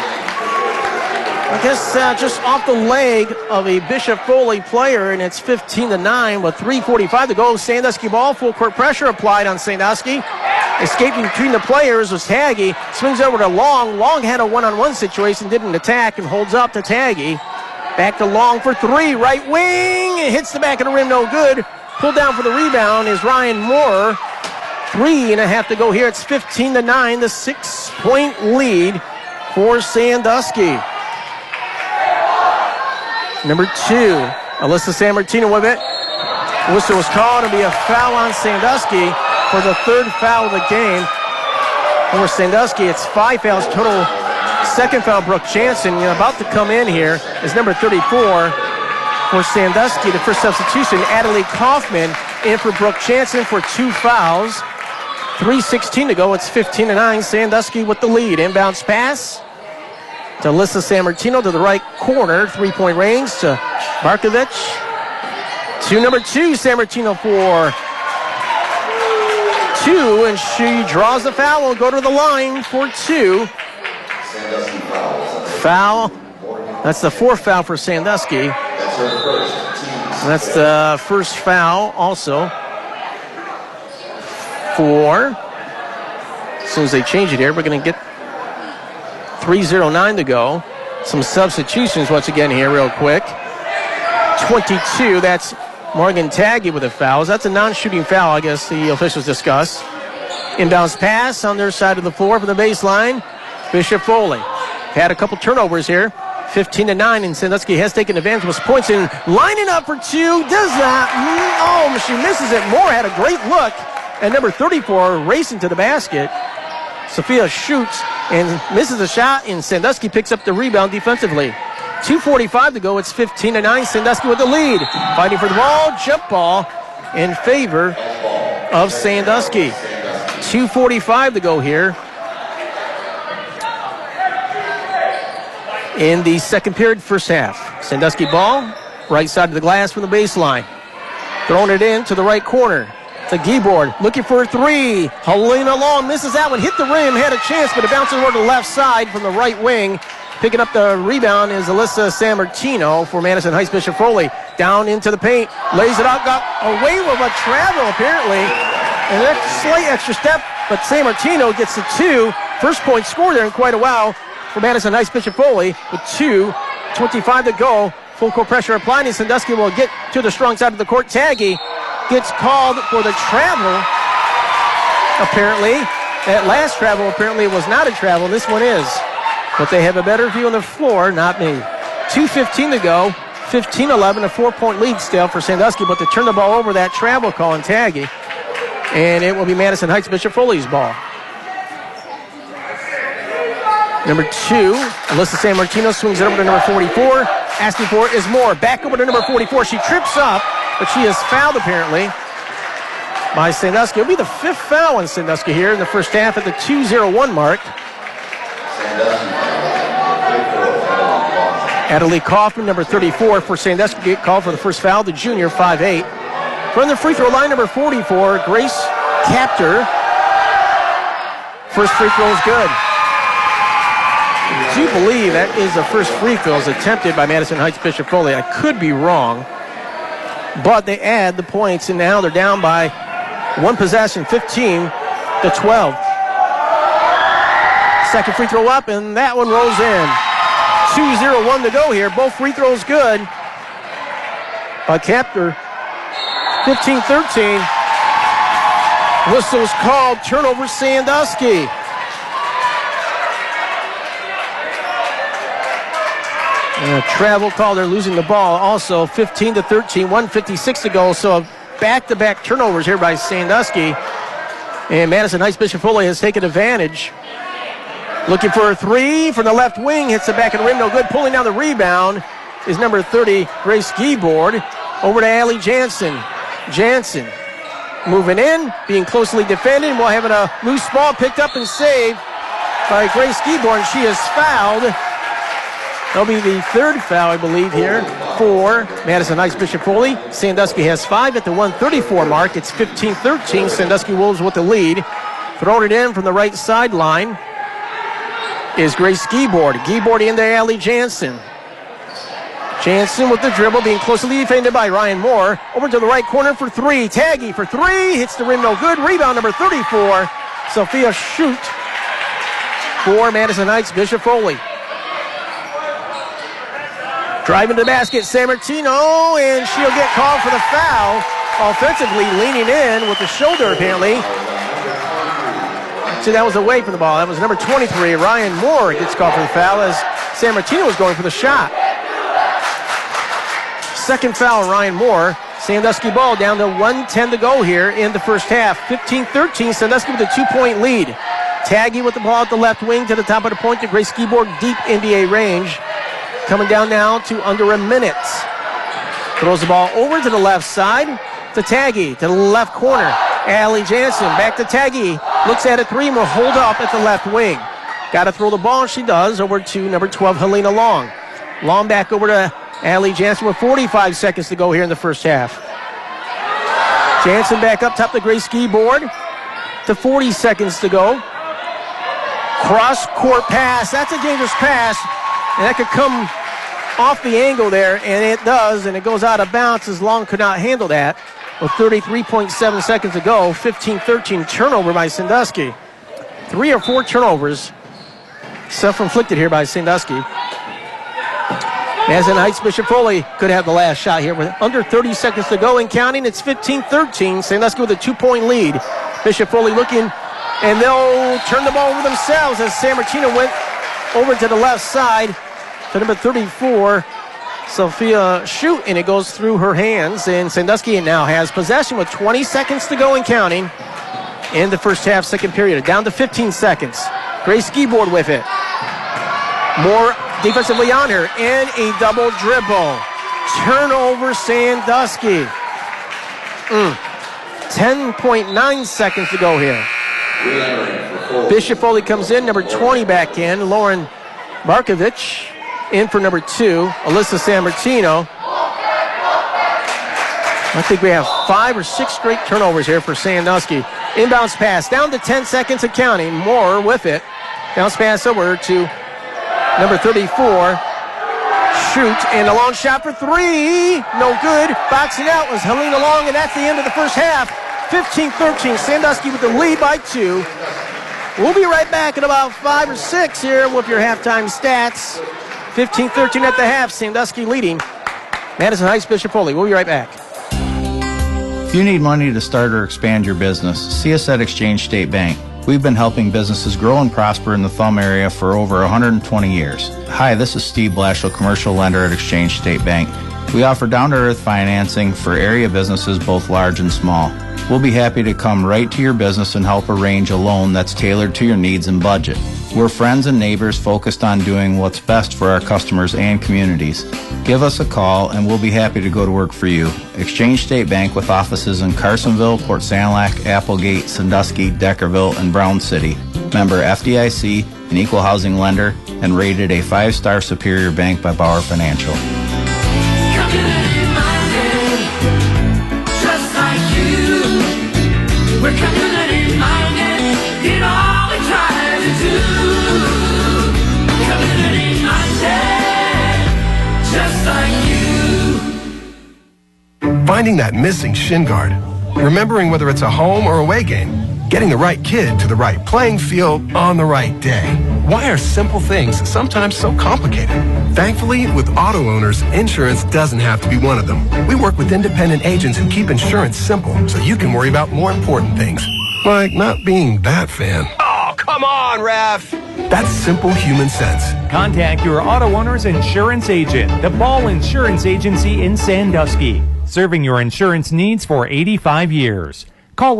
I guess just off the leg of a Bishop Foley player, and it's 15-9 with 3:45 to go. Sandusky ball, full court pressure applied on Sandusky. Escaping between the players was Taggy. Swings over to Long. Long had a one-on-one situation, didn't attack, and holds up to Taggy. Back to Long for 3, right wing. It hits the back of the rim, no good. Pulled down for the rebound is Ryan Moore. 3.5 to go here. It's 15-9, the 6-point lead for Sandusky. Number 2, Alyssa Sammartino with it. Whistle was called. It'll be a foul on Sandusky for the 3rd foul of the game. For Sandusky, it's 5 fouls total. Second foul, Brooke Jansen, about to come in here, is number 34 for Sandusky. The first substitution, Adelie Kaufman, in for Brooke Jansen for 2 fouls. 3:16 to go. It's 15-9. Sandusky with the lead. Inbounds pass to Alyssa Sammartino to the right corner. 3-point range to Barkovich. To number 2, Sammartino for 2, and she draws the foul. Will go to the line for 2. Foul. That's the 4th foul for Sandusky. That's the first foul also for, as soon as they change it here, we're going to get 3:09 to go. Some substitutions once again here real quick. 22, that's Morgan Taggy with the fouls. That's a non-shooting foul, I guess the officials discuss. Inbounds pass on their side of the floor from the baseline. Bishop Foley had a couple turnovers here. 15-9, and Sandusky has taken advantage of his points and lining up for 2. Does not. Oh, she misses it. Moore had a great look. And number 34 racing to the basket. Sophia shoots and misses a shot, and Sandusky picks up the rebound defensively. 2:45 to go. It's 15-9. Sandusky with the lead. Fighting for the ball. Jump ball in favor of Sandusky. 2:45 to go here in the second period, first half. Sandusky ball, right side of the glass from the baseline. Throwing it in to the right corner. To Keyboard, looking for a 3. Helena Long misses that one, hit the rim, had a chance, but it bounces over to the left side from the right wing. Picking up the rebound is Alyssa Sammartino for Madison Heights Bishop Foley. Down into the paint, lays it out, got away with a travel apparently. And a slight extra step, but Sammartino gets the 2. First point score there in quite a while for Madison Heights Bishop Foley with 2:25 to go. Full court pressure applied, and Sandusky will get to the strong side of the court. Taggy gets called for the travel, apparently. That last travel apparently was not a travel. This one is. But they have a better view on the floor, not me. 2:15 to go. 15-11, a 4-point lead still for Sandusky, but to turn the ball over, that travel call on Taggy. And it will be Madison Heights Bishop Foley's ball. Number 2, Alyssa Sammartino swings it over to number 44. Asking for it is Moore. Back over to number 44. She trips up, but she is fouled apparently by Sandusky. It'll be the 5th foul on Sandusky here in the first half at the 2:01 mark. Adelie Kaufman, number 34 for Sandusky, get called for the first foul. The junior, 5'8". From the free throw line, number 44, Grace Capter. First free throw is good. I do believe that is the first free throws attempted by Madison Heights Bishop Foley. I could be wrong, but they add the points, and now they're down by one possession, 15-12. Second free throw up, and that one rolls in. 2:01 to go here. Both free throws good by Capter. 15-13. Whistle's called. Turnover Sandusky. And a travel call. They're losing the ball. Also 15-13. 1:56 to go. So back-to-back turnovers here by Sandusky. And Madison Heights Bishop Foley has taken advantage. Looking for a three from the left wing. Hits the back of the rim. No good. Pulling down the rebound is number 30, Grace Giebord. Over to Allie Jansen. Jansen moving in, being closely defended, while having a loose ball picked up and saved by Grace Giebord. She is fouled. That'll be the 3rd foul, I believe, here for Madison Heights Bishop Foley. Sandusky has 5 at the 1:34 mark. It's 15-13. Sandusky Wolves with the lead. Throwing it in from the right sideline is Grace Giebord. Giebord into Allie Jansen. Jansen with the dribble, being closely defended by Ryan Moore. Over to the right corner for three. Taggy for three. Hits the rim, no good. Rebound number 34. Sophia Schutt for Madison Heights Bishop Foley. Driving to the basket, Sammartino, and she'll get called for the foul. Offensively leaning in with the shoulder, apparently. See, that was away from the ball. That was number 23. Ryan Moore gets called for the foul as Sammartino was going for the shot. Second foul, Ryan Moore. Sandusky ball down to 1:10 to go here in the first half. 15-13, Sandusky with a 2-point lead. Taggy with the ball at the left wing to the top of the point to Grace Giebord, deep NBA range. Coming down now to under a minute. Throws the ball over to the left side to Taggy, to the left corner. Allie Jansen back to Taggy. Looks at a three and will hold up at the left wing. Got to throw the ball, she does, over to number 12, Helena Long. Long back over to Allie Jansen with 45 seconds to go here in the first half. Jansen back up top to Grace Giebord to 40 seconds to go. Cross-court pass. That's a dangerous pass. And that could come off the angle there, and it does, and it goes out of bounds as Long could not handle that. With 33.7 seconds to go, 15-13 turnover by Sandusky. 3 or 4 turnovers self-inflicted here by Sandusky. Madison Heights Bishop Foley could have the last shot here with under 30 seconds to go and counting. It's 15-13. Sandusky with a 2-point lead. Bishop Foley looking, and they'll turn the ball over themselves as Sammartino went over to the left side to number 34, Sophia Schutt, and it goes through her hands. And Sandusky now has possession with 20 seconds to go and counting in the first half, second period. Down to 15 seconds. Grace Giebord with it. More defensively on her, and a double dribble. Turnover Sandusky. 10.9 seconds to go here. Bishop Foley comes in, number 20 back in. Lauren Markovich in for number 2, Alyssa Sammartino. I think we have 5 or 6 straight turnovers here for Sandusky. Inbounds pass down to 10 seconds and counting. Moore with it. Bounce pass over to number 34, Schutt, and a long shot for 3. No good. Boxing out was Helena Long, and that's the end of the first half. 15-13, Sandusky with the lead by 2. We'll be right back in about 5 or 6 here with your halftime stats. 15-13 at the half, Sandusky leading Madison Heights Bishop Foley. We'll be right back. If you need money to start or expand your business, see us at Exchange State Bank. We've been helping businesses grow and prosper in the Thumb area for over 120 years. Hi, this is Steve Blashill, commercial lender at Exchange State Bank. We offer down-to-earth financing for area businesses both large and small. We'll be happy to come right to your business and help arrange a loan that's tailored to your needs and budget. We're friends and neighbors focused on doing what's best for our customers and communities. Give us a call and we'll be happy to go to work for you. Exchange State Bank with offices in Carsonville, Port Sanilac, Applegate, Sandusky, Deckerville, and Brown City. Member FDIC, an equal housing lender, and rated a 5-star superior bank by Bauer Financial. Just like you, we're community minded in all we try to do. Community minded, just like you. Finding that missing shin guard, remembering whether it's a home or away game, getting the right kid to the right playing field on the right day. Why are simple things sometimes so complicated? Thankfully, with auto owners, insurance doesn't have to be one of them. We work with independent agents who keep insurance simple so you can worry about more important things, like not being that fan. Oh, come on, Ref! That's simple human sense. Contact your auto owner's insurance agent, the Ball Insurance Agency in Sandusky, serving your insurance needs for 85 years. Call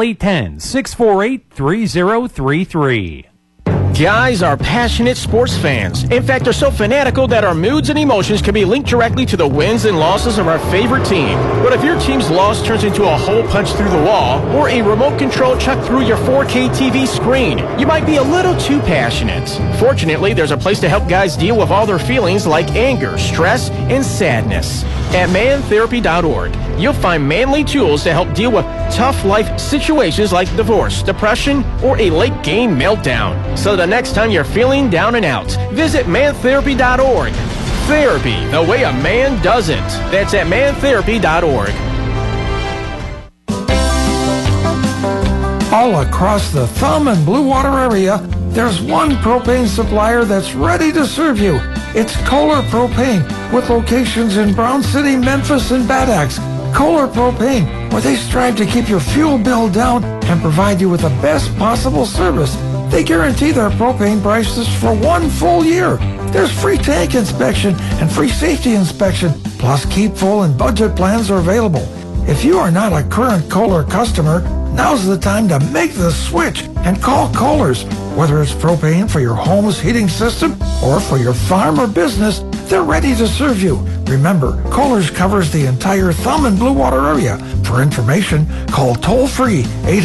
810-648-3033. Guys are passionate sports fans. In fact, they're so fanatical that our moods and emotions can be linked directly to the wins and losses of our favorite team. But if your team's loss turns into a hole punched through the wall or a remote control chucked through your 4K TV screen, you might be a little too passionate. Fortunately, there's a place to help guys deal with all their feelings like anger, stress, and sadness. At mantherapy.org, you'll find manly tools to help deal with tough life situations like divorce, depression, or a late game meltdown. So the next time you're feeling down and out, visit mantherapy.org. Therapy, the way a man does it. That's at mantherapy.org. All across the Thumb and Blue Water area, there's one propane supplier that's ready to serve you. It's Kohler Propane, with locations in Brown City, Memphis, and Bad Axe. Kohler Propane, where they strive to keep your fuel bill down and provide you with the best possible service. They guarantee their propane prices for 1 full year. There's free tank inspection and free safety inspection, plus keep full and budget plans are available. If you are not a current Kohler customer, now's the time to make the switch and call Kohler's. Whether it's propane for your home's heating system or for your farm or business, they're ready to serve you. Remember, Kohler's covers the entire Thumb and Blue Water area. For information, call toll-free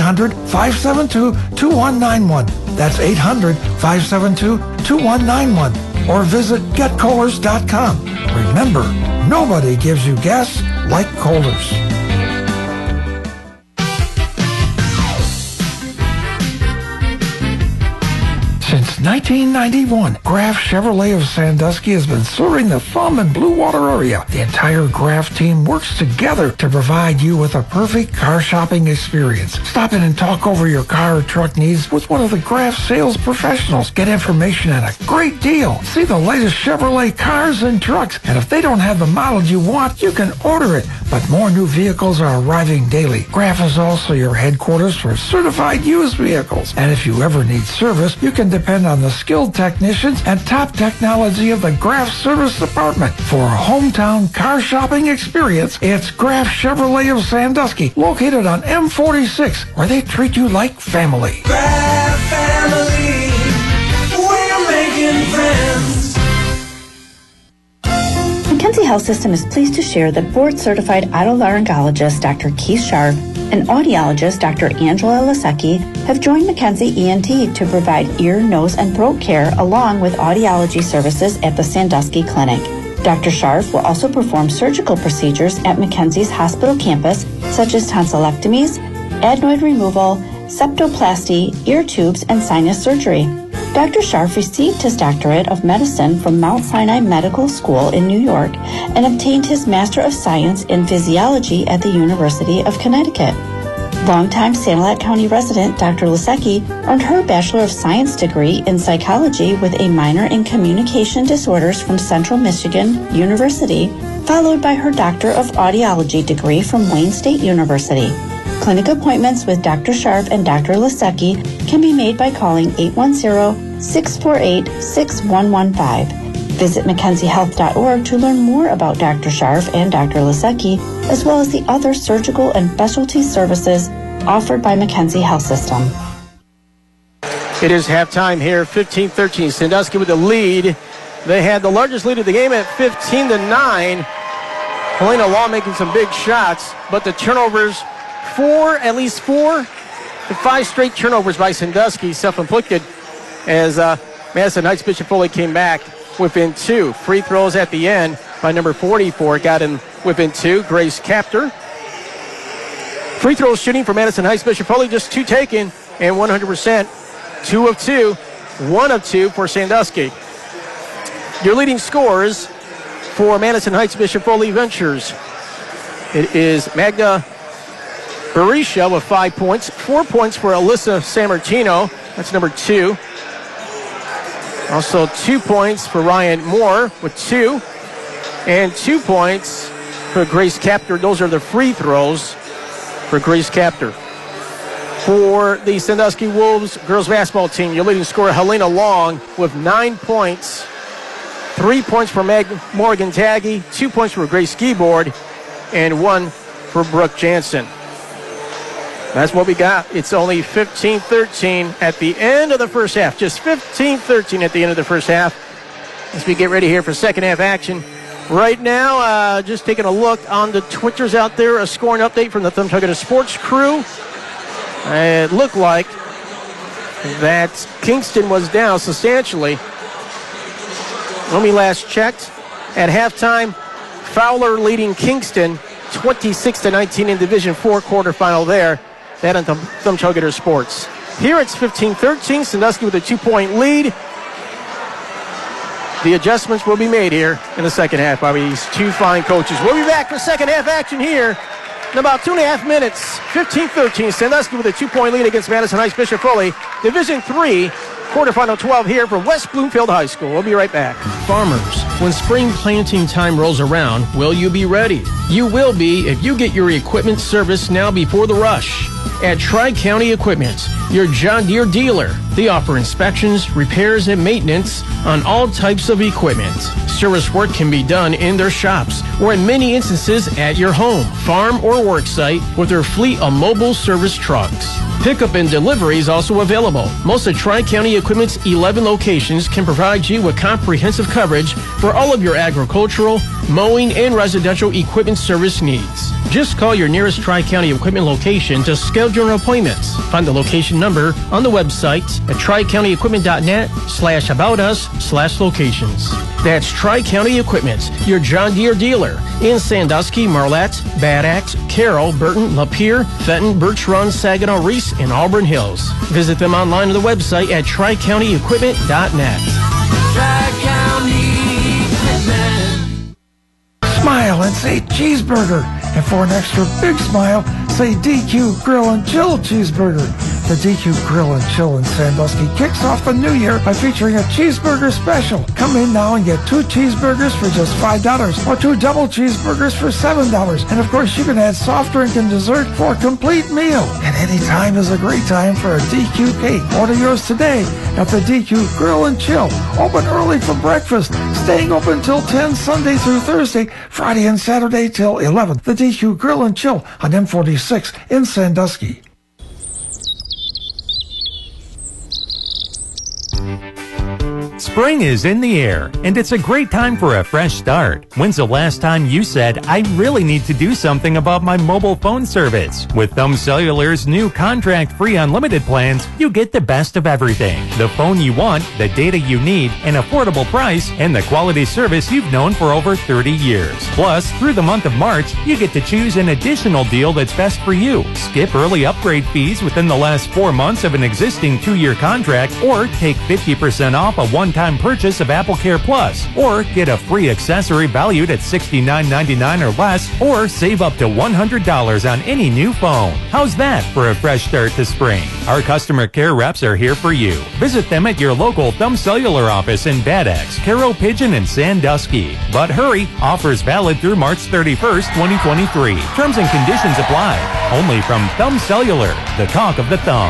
800-572-2191. That's 800-572-2191. Or visit getkohlers.com. Remember, nobody gives you gas like Kohler's. Since 1991, Graf Chevrolet of Sandusky has been serving the Thumb and Blue Water area. The entire Graf team works together to provide you with a perfect car shopping experience. Stop in and talk over your car or truck needs with one of the Graf sales professionals. Get information and a great deal. See the latest Chevrolet cars and trucks. And if they don't have the model you want, you can order it. But more new vehicles are arriving daily. Graf is also your headquarters for certified used vehicles. And if you ever need service, you can depend on the skilled technicians and top technology of the Graf Service Department. For a hometown car shopping experience, it's Graf Chevrolet of Sandusky, located on M46, where they treat you like family. Graf family, we're making friends. Mackenzie Health System is pleased to share that board-certified otolaryngologist Dr. Keith Sharp and audiologist Dr. Angela Lasecki have joined Mackenzie ENT to provide ear, nose, and throat care along with audiology services at the Sandusky Clinic. Dr. Sharp will also perform surgical procedures at Mackenzie's hospital campus, such as tonsillectomies, adenoid removal, septoplasty, ear tubes, and sinus surgery. Dr. Sharp received his doctorate of medicine from Mount Sinai Medical School in New York and obtained his Master of Science in Physiology at the University of Connecticut. Longtime Sanilac County resident Dr. Lasecki earned her Bachelor of Science degree in Psychology with a minor in Communication Disorders from Central Michigan University, followed by her Doctor of Audiology degree from Wayne State University. Clinic appointments with Dr. Sharp and Dr. Lasecki can be made by calling 810-648-6115. Visit MackenzieHealth.org to learn more about Dr. Sharp and Dr. Lasecki, as well as the other surgical and specialty services offered by Mackenzie Health System. It is halftime here, 15-13. Sandusky with the lead. They had the largest lead of the game at 15-9. Helena Law making some big shots, but the turnovers, at least four to five straight turnovers by Sandusky, self-inflicted, as Madison Heights Bishop Foley came back within two. Free throws at the end by number 44 got him within two. Grace Captor. Free throws shooting for Madison Heights Bishop Foley, just two taken and 100%. 2 of 2, 1 of 2 for Sandusky. Your leading scorers for Madison Heights Bishop Foley Ventures. It is Magda Barisha with 5 points. 4 points for Alyssa Sammartino. That's number 2. Also 2 points for Ryan Moore with 2. And 2 points for Grace Captor. Those are the free throws for Grace Captor. For the Sandusky Wolves girls basketball team, your leading scorer Helena Long with 9 points. 3 points for Morgan Taggy, 2 points for Grace Skiboard, and 1 for Brooke Jansen. That's what we got. It's only 15-13 at the end of the first half. Just 15-13 at the end of the first half. As we get ready here for second half action. Right now, just taking a look on the Twitters out there, a scoring update from the Thumb Tugged Sports crew. It looked like that Kingston was down substantially when we last checked. At halftime, Fowler leading Kingston 26-19 in Division IV quarterfinal there. That on Thumb Tugged Sports. Here it's 15-13, Sandusky with a 2-point lead. The adjustments will be made here in the second half by these two fine coaches. We'll be back for second half action here in about 2.5 minutes. 15-13, Sandusky with a 2-point lead against Madison Heights Bishop Foley. Division III, quarterfinal 12 here from West Bloomfield High School. We'll be right back. Farmers, when spring planting time rolls around, will you be ready? You will be if you get your equipment serviced now before the rush. At Tri-County Equipment, your John Deere dealer. They offer inspections, repairs, and maintenance on all types of equipment. Service work can be done in their shops or in many instances at your home, farm, or work site with their fleet of mobile service trucks. Pickup and delivery is also available. Most of Tri-County Equipment's 11 locations can provide you with comprehensive coverage for all of your agricultural, mowing, and residential equipment service needs. Just call your nearest Tri-County Equipment location to schedule an appointment. Find the location number on the website at tricountyequipment.net/aboutus/locations. That's Tri-County Equipment, your John Deere dealer in Sandusky, Marlette, Bad Axe, Carroll, Burton, Lapeer, Fenton, Birch Run, Saginaw, Reese, and Auburn Hills. Visit them online on the website at tricountyequipment.net. Tri-County Equipment. Smile and say cheeseburger. And for an extra big smile, say DQ Grill and Chill Cheeseburger. The DQ Grill and Chill in Sandusky kicks off the new year by featuring a cheeseburger special. Come in now and get 2 cheeseburgers for just $5 or 2 double cheeseburgers for $7. And of course, you can add soft drink and dessert for a complete meal. And any time is a great time for a DQ cake. Order yours today at the DQ Grill and Chill. Open early for breakfast, staying open till 10 Sunday through Thursday, Friday and Saturday till 11. The DQ Grill and Chill on M46 in Sandusky. Spring is in the air, and it's a great time for a fresh start. When's the last time you said, I really need to do something about my mobile phone service? With Thumb Cellular's new contract-free unlimited plans, you get the best of everything. The phone you want, the data you need, an affordable price, and the quality service you've known for over 30 years. Plus, through the month of March, you get to choose an additional deal that's best for you. Skip early upgrade fees within the last 4 months of an existing 2-year contract, or take 50% off a one-time purchase of AppleCare Plus, or get a free accessory valued at $69.99 or less, or save up to $100 on any new phone. How's that for a fresh start to spring? Our customer care reps are here for you. Visit them at your local Thumb Cellular office in Bad Axe, Carroll Pigeon, and Sandusky. But hurry, offers valid through March 31st, 2023. Terms and conditions apply. Only from Thumb Cellular, the talk of the thumb.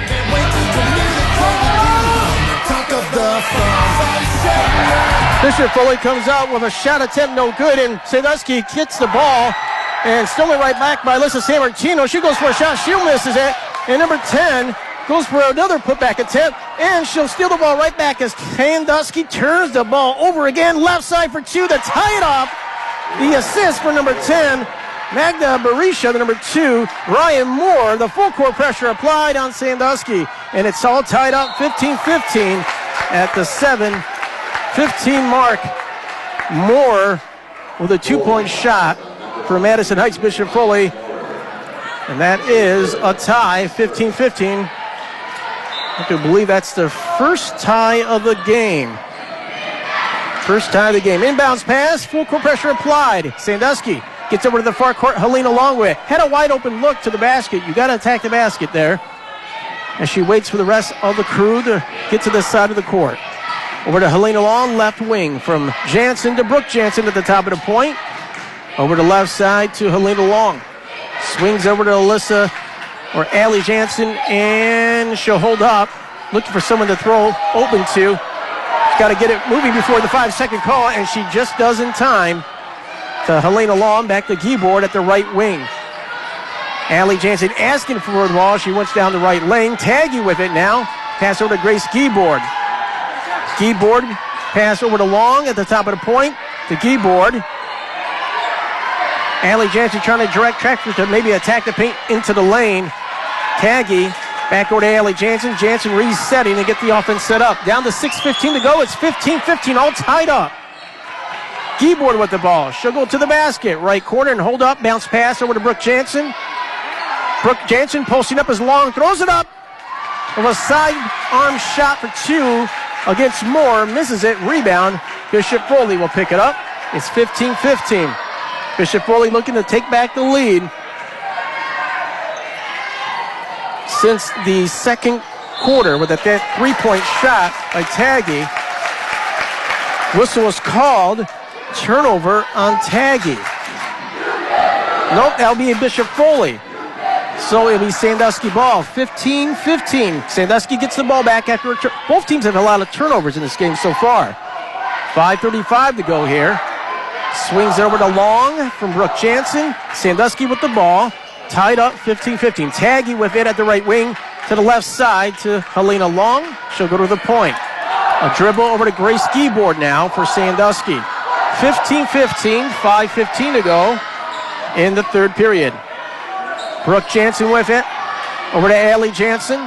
Bishop Foley comes out with a shot attempt, no good, and Sandusky gets the ball and stolen right back by Alyssa Sammartino. She goes for a shot, she misses it, and number 10 goes for another putback attempt. And she'll steal the ball right back as Sandusky turns the ball over again. Left side for 2 to tie it off. The assist for number 10, Magda Berisha, the number 2, Ryan Moore. The full court pressure applied on Sandusky. And it's all tied up 15-15 at the 7:15 mark. Moore with a 2-point shot for Madison Heights Bishop Foley. And that is a tie, 15-15. I have to believe that's the first tie of the game. First tie of the game. Inbounds pass, full court pressure applied. Sandusky gets over to the far court. Helena Longway had a wide open look to the basket. You got to attack the basket there. As she waits for the rest of the crew to get to the side of the court. Over to Helena Long, left wing from Jansen to Brooke Jansen at the top of the point. Over to left side to Helena Long. Swings over to Alyssa or Allie Jansen, and she'll hold up, looking for someone to throw open to. She's got to get it moving before the 5-second call, and she just does in time to Helena Long, back to Giebord at the right wing. Allie Jansen asking for the ball. She wants down the right lane. Taggy with it now. Pass over to Grace Giebord. Giebord pass over to Long at the top of the point to Giebord. Allie Jansen trying to direct traffic to maybe attack the paint into the lane. Taggy back over to Allie Jansen. Jansen resetting to get the offense set up. Down to 6:15 to go. It's 15-15, all tied up. Giebord with the ball. She'll go to the basket. Right corner and hold up. Bounce pass over to Brooke Jansen. Brooke Jansen posting up as Long. Throws it up. With a side arm shot for 2 against Moore. Misses it. Rebound. Bishop Foley will pick it up. It's 15-15. Bishop Foley looking to take back the lead. Since the second quarter with that 3-point shot by Taggy. Whistle was called. Turnover on Taggy. Nope, that'll be a Bishop Foley. So it'll be Sandusky ball. 15-15. Sandusky gets the ball back after a both teams have a lot of turnovers in this game so far. 5:35 to go here. Swings it over to Long from Brooke Jansen. Sandusky with the ball. Tied up 15-15. Taggy with it at the right wing to the left side to Helena Long. She'll go to the point. A dribble over to Grace Giebord now for Sandusky. 15-15, 5:15 to go in the third period. Brooke Jansen with it. Over to Allie Jansen.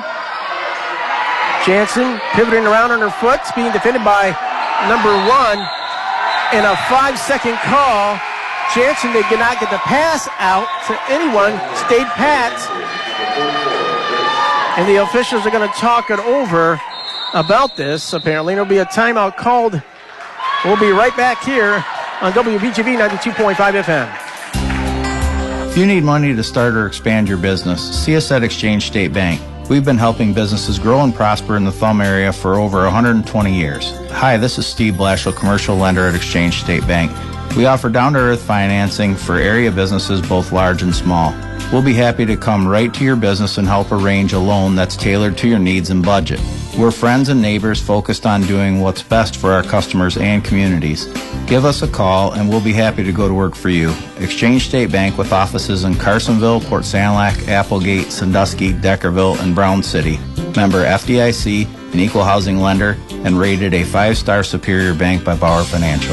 Jansen pivoting around on her foot. It's being defended by number 1. In a 5-second call, Jansen did not get the pass out to anyone. Stayed pat. And the officials are going to talk it over about this. Apparently, there'll be a timeout called. We'll be right back here on WBGV 92.5 FM. If you need money to start or expand your business, see us at Exchange State Bank. We've been helping businesses grow and prosper in the Thumb area for over 120 years. Hi, this is Steve Blashill, commercial lender at Exchange State Bank. We offer down-to-earth financing for area businesses both large and small. We'll be happy to come right to your business and help arrange a loan that's tailored to your needs and budget. We're friends and neighbors focused on doing what's best for our customers and communities. Give us a call and we'll be happy to go to work for you. Exchange State Bank with offices in Carsonville, Port Sanilac, Applegate, Sandusky, Deckerville, and Brown City. Member FDIC, an equal housing lender, and rated a 5-star superior bank by Bauer Financial.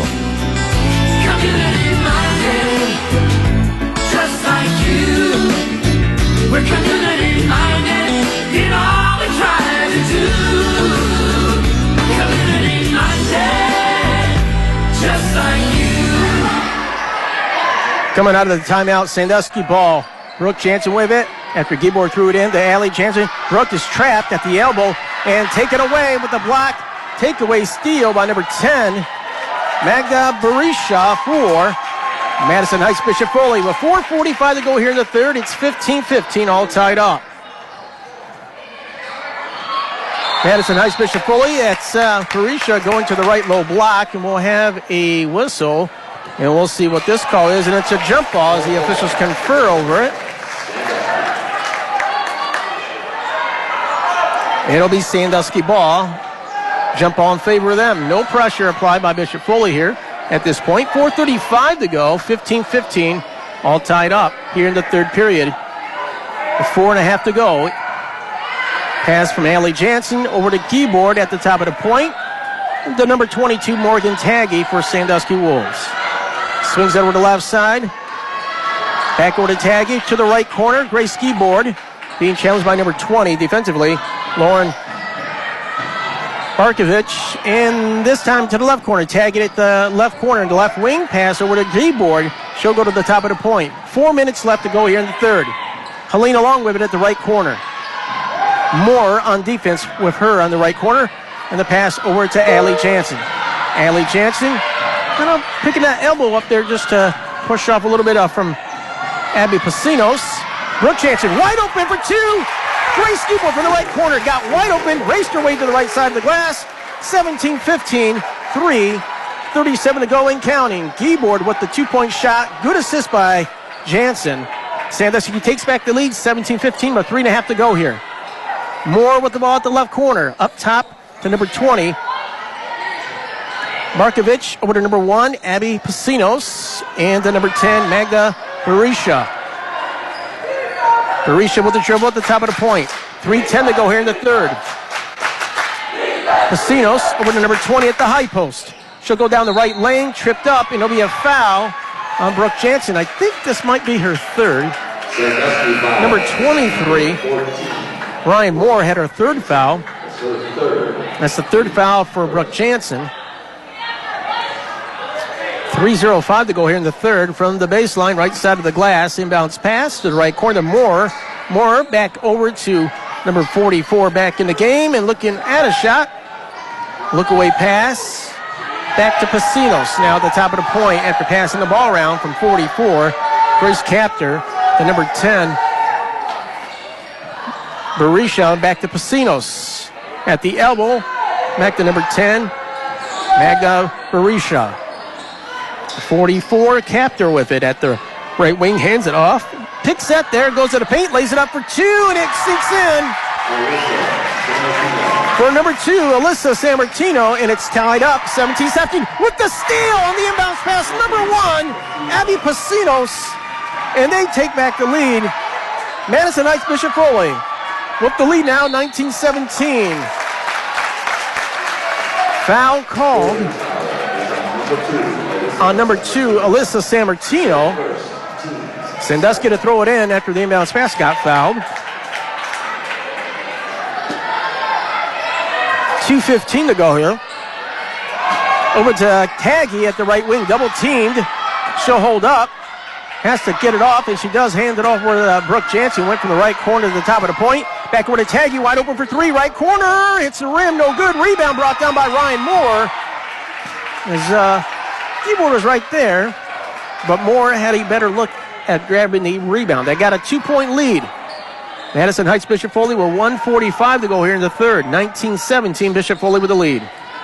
We're community-minded in all we try to do. Community-minded, just like you. Coming out of the timeout, Sandusky ball. Brooke Jansen with it. After Giebord threw it in to Allie Jansen. Brooke is trapped at the elbow and taken away with the block. Takeaway steal by number 10, Magda Berisha for Madison Heights Bishop Foley. With 4:45 to go here in the third, it's 15-15, all tied up. Madison Heights Bishop Foley, it's Berisha going to the right low block, and we'll have a whistle, and we'll see what this call is, and it's a jump ball as the officials confer over it. It'll be Sandusky ball. Jump ball in favor of them. No pressure applied by Bishop Foley here. At this point, 4:35 to go, 15-15, all tied up here in the third period. With 4.5 to go. Pass from Allie Jansen over to Keyboard at the top of the point. The number 22, Morgan Taggy for Sandusky Wolves. Swings over to the left side. Back over to Taggy to the right corner. Grace Keyboard being challenged by number 20 defensively, Lauren Barkovich. And this time to the left corner. Taggy at the left corner, the left wing. Pass over to Keyboard. She'll go to the top of the point. 4 minutes left to go here in the third. Helena Long with it at the right corner. Moore on defense with her on the right corner. And the pass over to Allie Jansen. Allie Jansen kind of picking that elbow up there just to push off a little bit from Abby Pasinos. Brooke Jansen wide open for two. Grace Keyboard from the right corner got wide open, raced her way to the right side of the glass. 17-15, 3:37 to go and counting. Keyboard with the 2-point shot. Good assist by Jansen. Sandusky takes back the lead, 17-15, but 3.5 to go here. Moore with the ball at the left corner. Up top to number 20. Markovich over to number 1, Abby Pasinos. And the number 10, Magda Berisha. Berisha with the dribble at the top of the point. 3:10 to go here in the third. Pasinos over to number 20 at the high post. She'll go down the right lane, tripped up, and it'll be a foul on Brooke Jansen. I think this might be her third. Number 23, Ryan Moore, had her third foul. That's the third foul for Brooke Jansen. 3:05 to go here in the third from the baseline, right side of the glass. Inbounds pass to the right corner. Moore back over to number 44 back in the game and looking at a shot. Look away pass. Back to Pasinos now at the top of the point after passing the ball around from 44. Grace Captor, the number 10. Berisha back to Pasinos. At the elbow, back to number 10, Magda Berisha. 44, Captor with it at the right wing, hands it off. Picks that there, goes to the paint, lays it up for two, and it sinks in. For number 2, Alyssa Sammartino, and it's tied up, 17-17, with the steal on the inbounds pass, number 1, Abby Pasinos, and they take back the lead. Madison Heights Bishop Foley with the lead now, 19-17. Foul called on number 2, Alyssa Sammartino. Sandusky to throw it in after the inbounds pass got fouled. 2:15 to go here. Over to Taggy at the right wing, double teamed. She'll hold up. Has to get it off, and she does hand it off where Brooke Jansen went from the right corner to the top of the point. Back over to Taggy, wide open for 3, right corner. Hits the rim, no good. Rebound brought down by Ryan Moore. As Keyboard was right there, but Moore had a better look at grabbing the rebound. They got a 2-point lead. Madison Heights Bishop Foley with 1:45 to go here in the third. 19-17, Bishop Foley with the lead.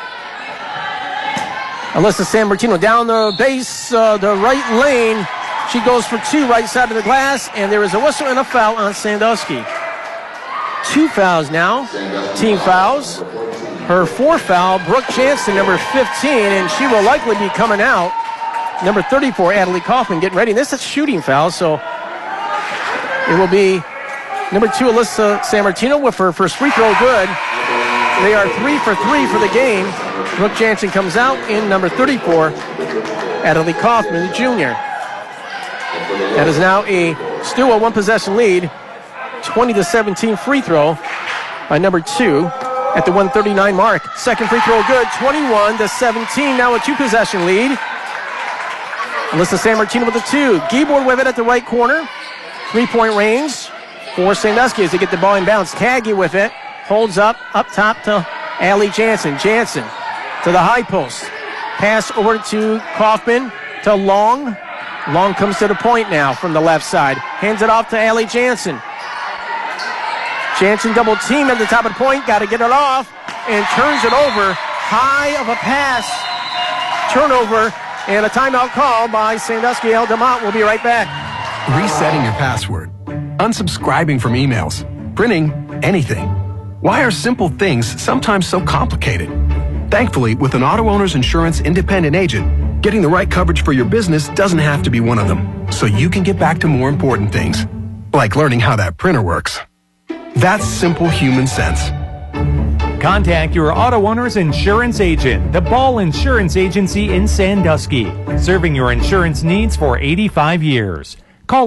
Alyssa Sammartino down the base, the right lane. She goes for 2 right side of the glass, and there is a whistle and a foul on Sandusky. 2 fouls now, team fouls. Her 4th foul, Brooke Jansen, number 15, and she will likely be coming out. Number 34, Adelie Kaufman, getting ready. This is a shooting foul, so it will be number 2, Alyssa Sammartino, with her first free throw good. They are 3 for 3 for the game. Brooke Jansen comes out in number 34, Adelie Kaufman, the junior. That is now still a 1-possession lead. 20-17 free throw by number 2 at the 1:39 mark. Second free throw good, 21-17. Now a 2-possession lead. Alyssa Sammartino with the 2. Keyboard with it at the right corner. 3-point range for Sandusky as they get the ball in bounds. Taggy with it. Holds up top to Allie Jansen. Jansen to the high post. Pass over to Kaufman to Long. Long comes to the point now from the left side. Hands it off to Allie Jansen. Jansen double team at the top of the point. Got to get it off and turns it over. High of a pass. Turnover and a timeout call by Sandusky. El DeMont will be right back. Resetting your password. Unsubscribing from emails. Printing anything. Why are simple things sometimes so complicated? Thankfully, with an Auto Owners Insurance independent agent, getting the right coverage for your business doesn't have to be one of them. So you can get back to more important things, like learning how that printer works. That's simple human sense. Contact your auto owner's insurance agent, the Ball Insurance Agency in Sandusky, serving your insurance needs for 85 years. Call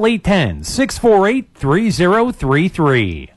810-648-3033.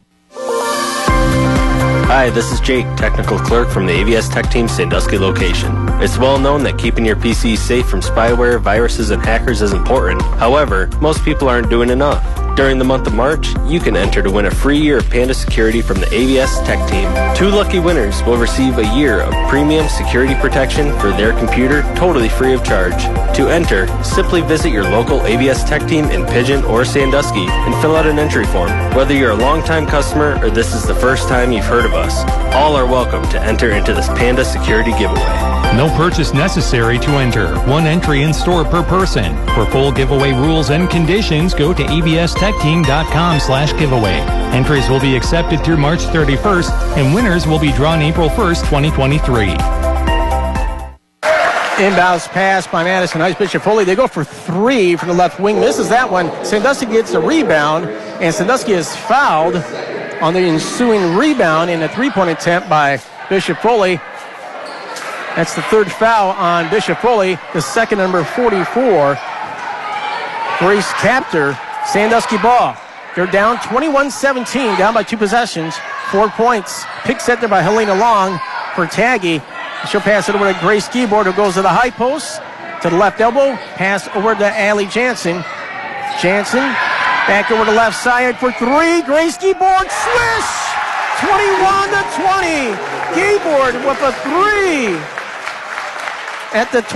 Hi, this is Jake, technical clerk from the AVS Tech Team Sandusky location. It's well known that keeping your PC safe from spyware, viruses, and hackers is important. However, most people aren't doing enough. During the month of March, you can enter to win a free year of Panda Security from the AVS Tech Team. 2 lucky winners will receive a year of premium security protection for their computer totally free of charge. To enter, simply visit your local AVS Tech Team in Pigeon or Sandusky and fill out an entry form. Whether you're a longtime customer or this is the first time you've heard of us, all are welcome to enter into this Panda Security giveaway. No purchase necessary to enter. 1 entry in store per person. For full giveaway rules and conditions, go to avstechteam.com/giveaway. Entries will be accepted through March 31st, and winners will be drawn April 1st, 2023. Inbounds pass by Madison Heights. Bishop Foley, they go for 3 from the left wing. Misses that one. Sandusky gets a rebound, and Sandusky is fouled on the ensuing rebound in a 3-point attempt by Bishop Foley. That's the 3rd foul on Bishop Foley, the second number 44. Grace Captor, Sandusky ball. They're down 21-17, down by 2 possessions, 4 points. Pick set there by Helena Long for Taggy. She'll pass it over to Grace Skiboard, who goes to the high post, to the left elbow. Pass over to Allie Jansen. Jansen back over to left side for 3. Grace Skiboard, swish! 21-20. Skiboard with a 3. At the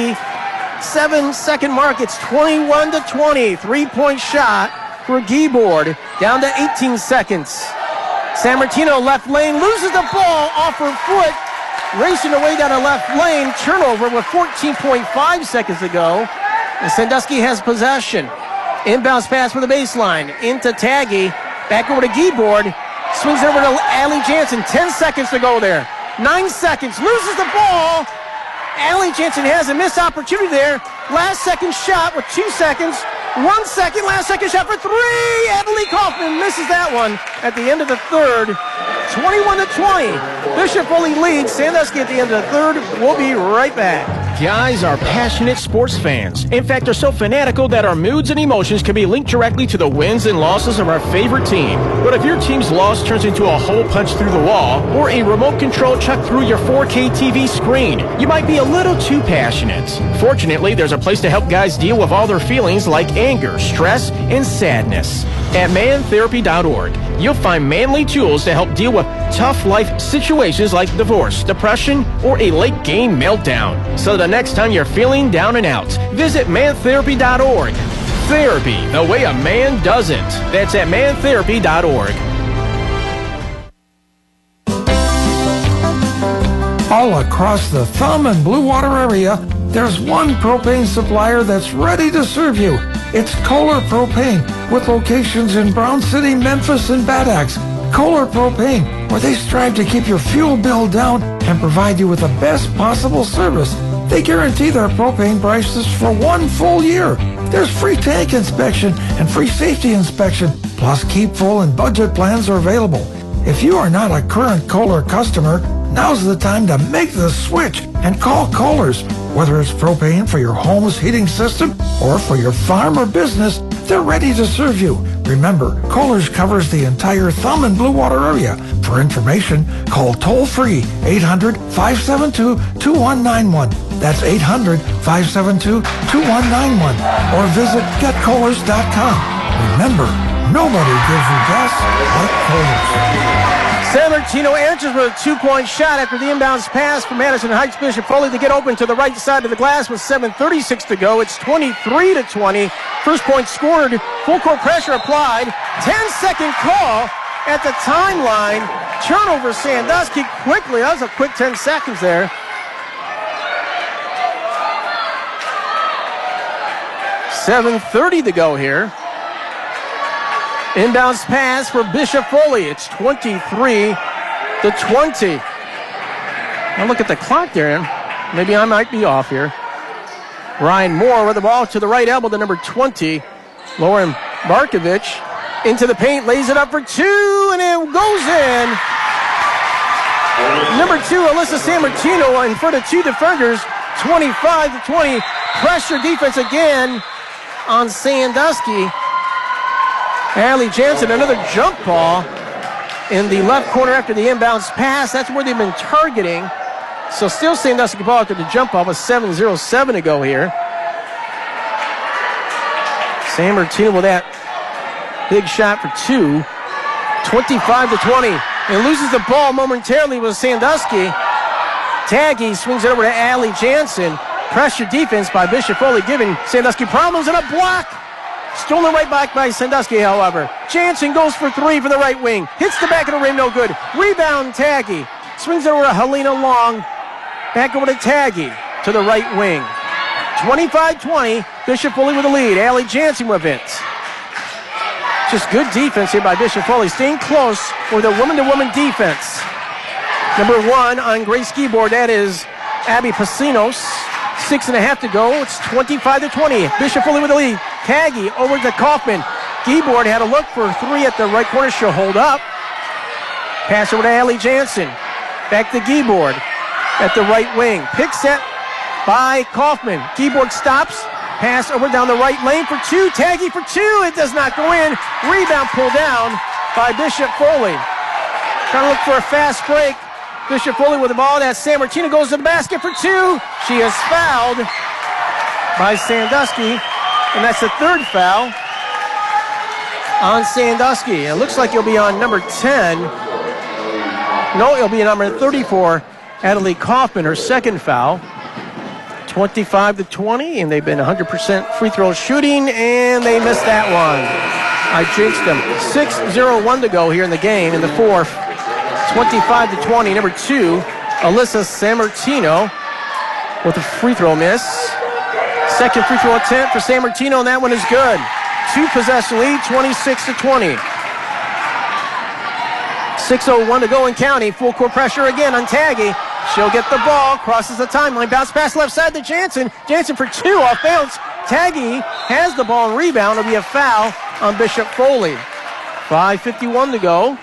27-second mark, it's 21-20. 3-point shot for Skiboard. Down to 18 seconds. San Martino left lane, loses the ball off her foot. Racing away down the left lane. Turnover with 14.5 seconds to go. And Sandusky has possession. Inbounds pass for the baseline. Into Taggy. Back over to Skiboard. Swings it over to Allie Jansen. 10 seconds to go there. 9 seconds. Loses the ball. Allie Jansen has a missed opportunity there. Last second shot with 2 seconds. 1 second. Last second shot for 3. Emily Kaufman misses that one at the end of the third. 21-20. Bishop Foley leads. Sandusky at the end of the third. We'll be right back. Guys are passionate sports fans. In fact, they're so fanatical that our moods and emotions can be linked directly to the wins and losses of our favorite team. But if your team's loss turns into a hole punch through the wall or a remote control chuck through your 4K TV screen, you might be a little too passionate. Fortunately, there's a place to help guys deal with all their feelings like anger, stress, and sadness. At mantherapy.org, you'll find manly tools to help deal with tough life situations like divorce, depression, or a late game meltdown. So the next time you're feeling down and out, visit mantherapy.org. Therapy, the way a man does it. That's at mantherapy.org. All across the Thumb and Blue Water area, there's one propane supplier that's ready to serve you. It's Kohler Propane, with locations in Brown City, Memphis, and Bad Axe. Kohler Propane, where they strive to keep your fuel bill down and provide you with the best possible service. They guarantee their propane prices for 1 full year. There's free tank inspection and free safety inspection, plus keep full and budget plans are available. If you are not a current Kohler customer, now's the time to make the switch and call Kohler's. Whether it's propane for your home's heating system or for your farm or business, they're ready to serve you. Remember, Kohler's covers the entire Thumb and Blue Water area. For information, call toll-free 800-572-2191. That's 800-572-2191. Or visit getkohlers.com. Remember, nobody gives you gas like Kohler's. San Martino answers with a 2-point shot after the inbounds pass from Madison Heights. Bishop Foley to get open to the right side of the glass with 7:36 to go. It's 23-20. First point scored. Full court pressure applied. 10-second call at the timeline. Turnover Sandusky quickly. That was a quick 10 seconds there. $7:30 to go here. Inbounds pass for Bishop Foley. It's 23-20. Now look at the clock there. Maybe I might be off here. Ryan Moore with the ball to the right elbow, the number 20. Lauren Markovich Into the paint, lays it up for 2, and it goes in. Number 2, Alyssa Sammartino in front of 2 defenders, 25-20. Pressure defense again on Sandusky. Allie Jansen, another jump ball in the left corner after the inbounds pass. That's where they've been targeting. So still Sandusky ball after the jump ball with 7:07 to go here. Sammartino with that big shot for 2. 25-20. And loses the ball momentarily with Sandusky. Taggy swings it over to Allie Jansen. Pressure defense by Bishop Foley, giving Sandusky problems, and a block. Stolen right back by Sandusky, however. Jansen goes for 3 for the right wing. Hits the back of the rim, no good. Rebound, Taggy. Swings it over to Helena Long. Back over to Taggy to the right wing. 25-20. Bishop Foley with the lead. Allie Jansen with it. Just good defense here by Bishop Foley. Staying close for the woman-to-woman defense. Number 1 on Grace Keyboard, that is Abby Pasinos. 6.5 to go. It's 25-20. Bishop Foley with the lead. Taggy over to Kaufman. Keyboard had a look for 3 at the right corner. She'll hold up. Pass over to Allie Jansen. Back to Keyboard at the right wing. Pick set by Kaufman. Keyboard stops. Pass over down the right lane for 2. Taggy for 2. It does not go in. Rebound pulled down by Bishop Foley. Trying to look for a fast break. Bishop Foley with the ball. That Sammartino goes to the basket for 2. She is fouled by Sandusky. And that's the 3rd foul on Sandusky. It looks like it'll be on number 10. No, it'll be number 34, Adelie Kaufman, her 2nd foul. 25-20, and they've been 100% free throw shooting, and they missed that one. I jinxed them. 6:01 to go here in the game in the 4th. 25-20. Number 2, Alyssa Sammartino with a free throw miss. 2nd free throw attempt for Sammartino, and that one is good. 2-possession lead, 26-20. 6:01 to go in county. Full court pressure again on Taggy. She'll get the ball, crosses the timeline, bounce pass left side to Jansen. Jansen for 2 off bounce. Taggy has the ball and rebound. It'll be a foul on Bishop Foley. 5:51 to go.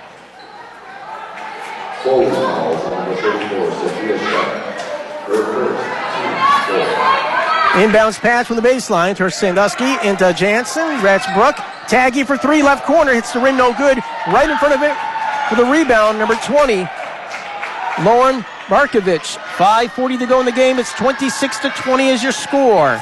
Inbounds pass from the baseline to Sandusky into Jansen. Ratchbrook. Taggy for 3, left corner. Hits the rim, no good. Right in front of it for the rebound, number 20. Lauren Markovich. 5:40 to go in the game. It's 26-20 is your score.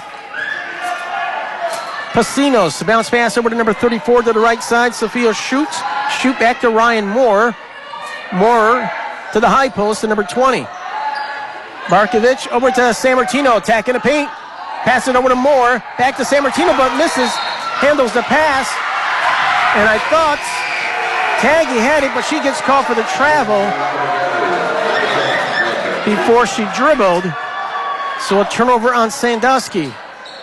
Pasinos, bounce pass over to number 34 to the right side. Sophia shoots. Shoot back to Ryan Moore. Moore to the high post to number 20. Markovich over to Sammartino. Attacking the paint. Pass it over to Moore. Back to Sammartino, but misses. Handles the pass. And I thought Taggy had it, but she gets called for the travel before she dribbled. So a turnover on Sandusky.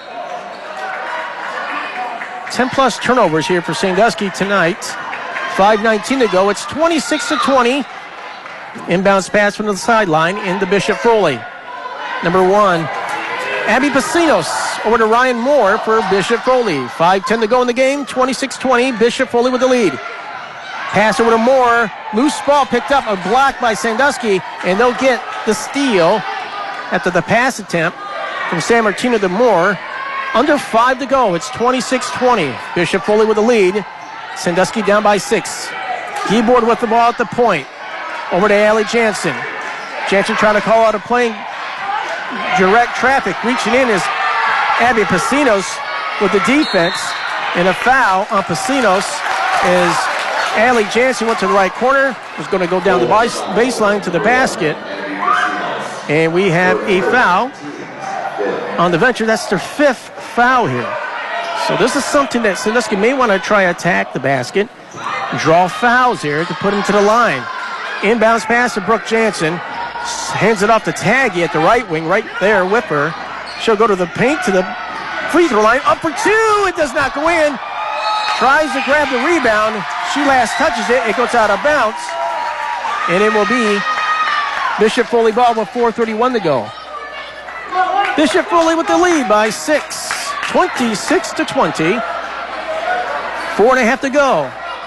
10-plus turnovers here for Sandusky tonight. 5:19 to go. It's 26-20. Inbounds pass from the sideline into Bishop Foley. Number 1, Abby Pasinos over to Ryan Moore for Bishop Foley. 5:10 to go in the game. 26-20. Bishop Foley with the lead. Pass over to Moore. Loose ball picked up. A block by Sandusky. And they'll get the steal after the pass attempt from Sammartino to Moore. Under 5 to go. It's 26-20. Bishop Foley with the lead. Sandusky down by 6. Keyboard with the ball at the point. Over to Allie Jansen. Jansen trying to call out a playing direct traffic. Reaching in is Abby Pasinos with the defense. And a foul on Pasinos is Allie Jansen went to the right corner. Was going to go down the baseline to the basket. And we have a foul on the venture. That's their 5th foul here. So this is something that Sandusky may want to try attack the basket. Draw fouls here to put him to the line. Inbounds pass to Brooke Jansen. Hands it off to Taggy at the right wing, right there with her. She'll go to the paint, to the free throw line. Up for 2. It does not go in. Tries to grab the rebound. She last touches it. It goes out of bounds. And it will be Bishop Foley ball with 4:31 to go. Bishop Foley with the lead by 6. 26-20. 4.5 to go.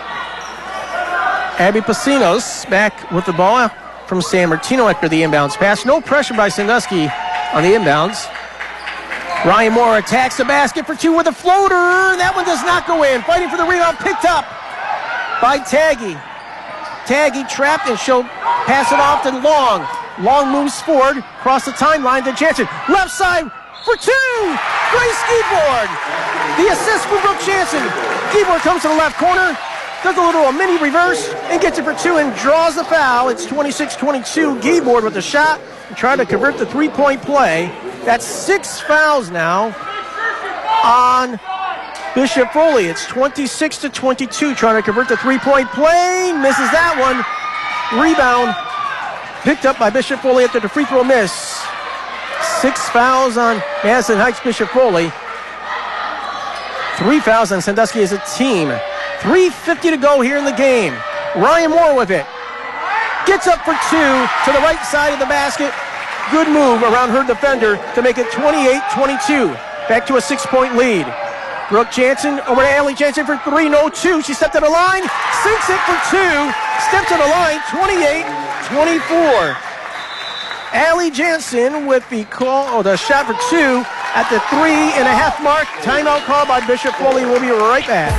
Abby Pasinos back with the ball from San Martino after the inbounds pass. No pressure by Sandusky on the inbounds. Ryan Moore attacks the basket for two with a floater. That one does not go in. Fighting for the rebound, picked up by Taggy. Taggy trapped, and she'll pass it off to Long. Long moves forward, across the timeline to Jansen. Left side for two. Great ski board. The assist for Brooke Jansen. Ski board comes to the left corner, does a mini reverse, and gets it for two and draws the foul. It's 26-22. Gayboard with the shot, trying to convert the three-point play. That's 6 fouls now on Bishop Foley. It's 26-22, trying to convert the three-point play. Misses that one. Rebound picked up by Bishop Foley after the free throw miss. 6 fouls on Madison Heights Bishop Foley. 3 fouls on Sandusky as a team. 3:50 to go here in the game. Ryan Moore with it. Gets up for two to the right side of the basket. Good move around her defender to make it 28-22. Back to a 6-point lead. Brooke Jansen over to Allie Jansen for three. No two. She stepped to the line. Sinks it for two. Stepped to the line. 28-24. Allie Jansen with the call, the shot for two at the 3.5 mark. Timeout call by Bishop Foley. We'll be right back.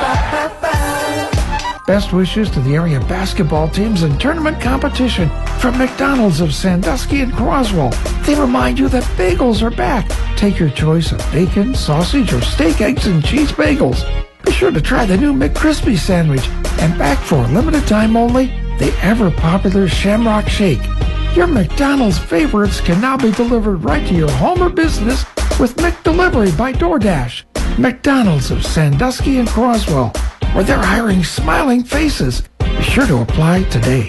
Best wishes to the area basketball teams and tournament competition from McDonald's of Sandusky and Croswell. They remind you that bagels are back. Take your choice of bacon, sausage, or steak, eggs, and cheese bagels. Be sure to try the new McCrispy sandwich. And back for a limited time only, the ever-popular Shamrock Shake. Your McDonald's favorites can now be delivered right to your home or business with McDelivery by DoorDash. McDonald's of Sandusky and Croswell, where they're hiring smiling faces. Be sure to apply today.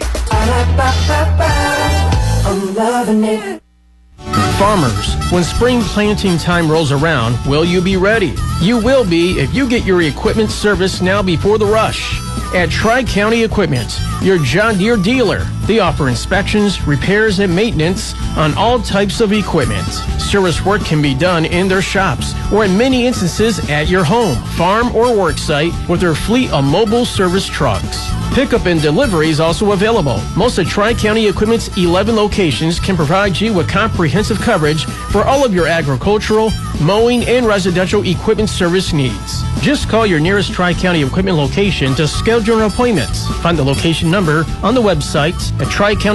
I'm loving it. Farmers, when spring planting time rolls around, will you be ready? You will be if you get your equipment serviced now before the rush. At Tri-County Equipment, your John Deere dealer. They offer inspections, repairs, and maintenance on all types of equipment. Service work can be done in their shops or in many instances at your home, farm, or work site with their fleet of mobile service trucks. Pickup and delivery is also available. Most of Tri-County Equipment's 11 locations can provide you with comprehensive coverage for all of your agricultural, mowing, and residential equipment service needs. Just call your nearest Tri-County Equipment location to schedule an appointment. Find the location number on the website at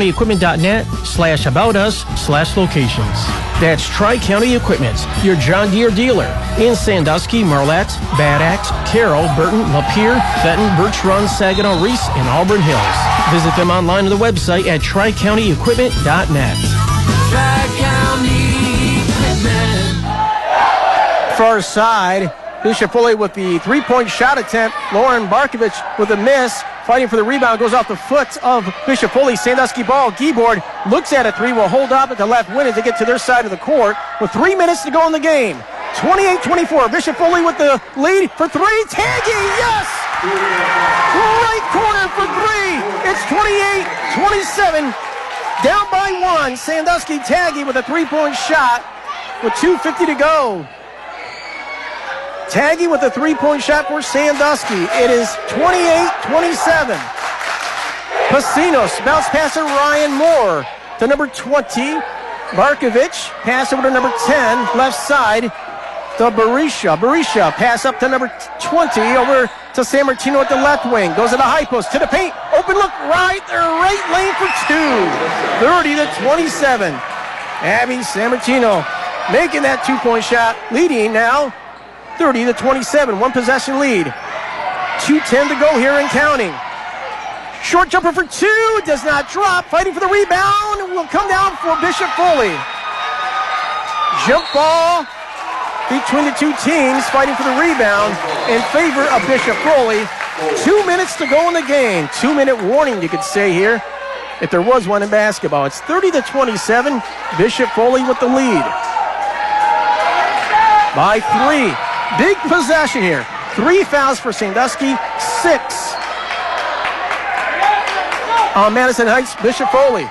tricountyequipment.net/aboutus/locations. That's Tri-County Equipment, your John Deere dealer in Sandusky, Marlette, Bad Axe, Carroll, Burton, Lapeer, Fenton, Birch Run, Saginaw, Reese, and Auburn Hills. Visit them online on the website at tricountyequipment.net. Tri-County Equipment. Far side, Bishop Foley with the three-point shot attempt. Lauren Barkovich with a miss. Fighting for the rebound, goes off the foot of Bishop Foley. Sandusky ball. Gayboard looks at a three, will hold up at the left wing as they get to their side of the court with 3 minutes to go in the game. 28-24. Bishop Foley with the lead for three. Taggy, yes! Right corner for three. It's 28-27. Down by one. Sandusky Taggy with a three-point shot with 2:50 to go. Taggy with a three-point shot for Sandusky. It is 28-27. Pasinos bounce pass to Ryan Moore to number 20. Barkovich pass over to number 10, left side to Berisha. Berisha pass up to number 20 over to San Martino at the left wing. Goes to the high post to the paint. Open look right lane for two. 30-27. Abby San Martino making that two-point shot, leading now 30-27, one possession lead. 2:10 to go here and counting. Short jumper for two, does not drop. Fighting for the rebound, will come down for Bishop Foley. Jump ball between the two teams, fighting for the rebound in favor of Bishop Foley. 2 minutes to go in the game. 2-minute warning, you could say here, if there was one in basketball. It's 30-27, Bishop Foley with the lead. By three. Big possession here. 3 fouls for Sandusky, 6 on Madison Heights, Bishop Foley.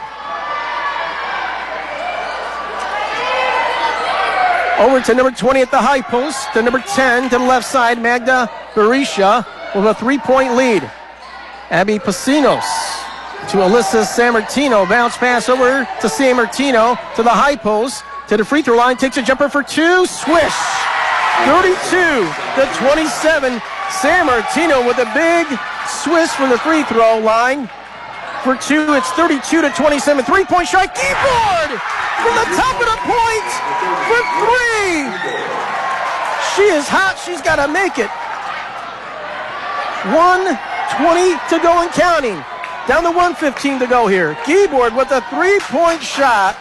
Over to number 20 at the high post, to number 10 to the left side, Magda Berisha. with a 3-point lead. Abby Pasinos to Alyssa Sammartino. Bounce pass over to Sammartino to the high post. To the free throw line. Takes a jumper for two. Swish. 32-27. Sammartino with a big swish from the free throw line. For two, it's 32-27. 3-point shot. Keyboard from the top of the point for three. She is hot. She's got to make it. 1:20 to go and counting. Down to 1:15 to go here. Keyboard with a 3-point shot.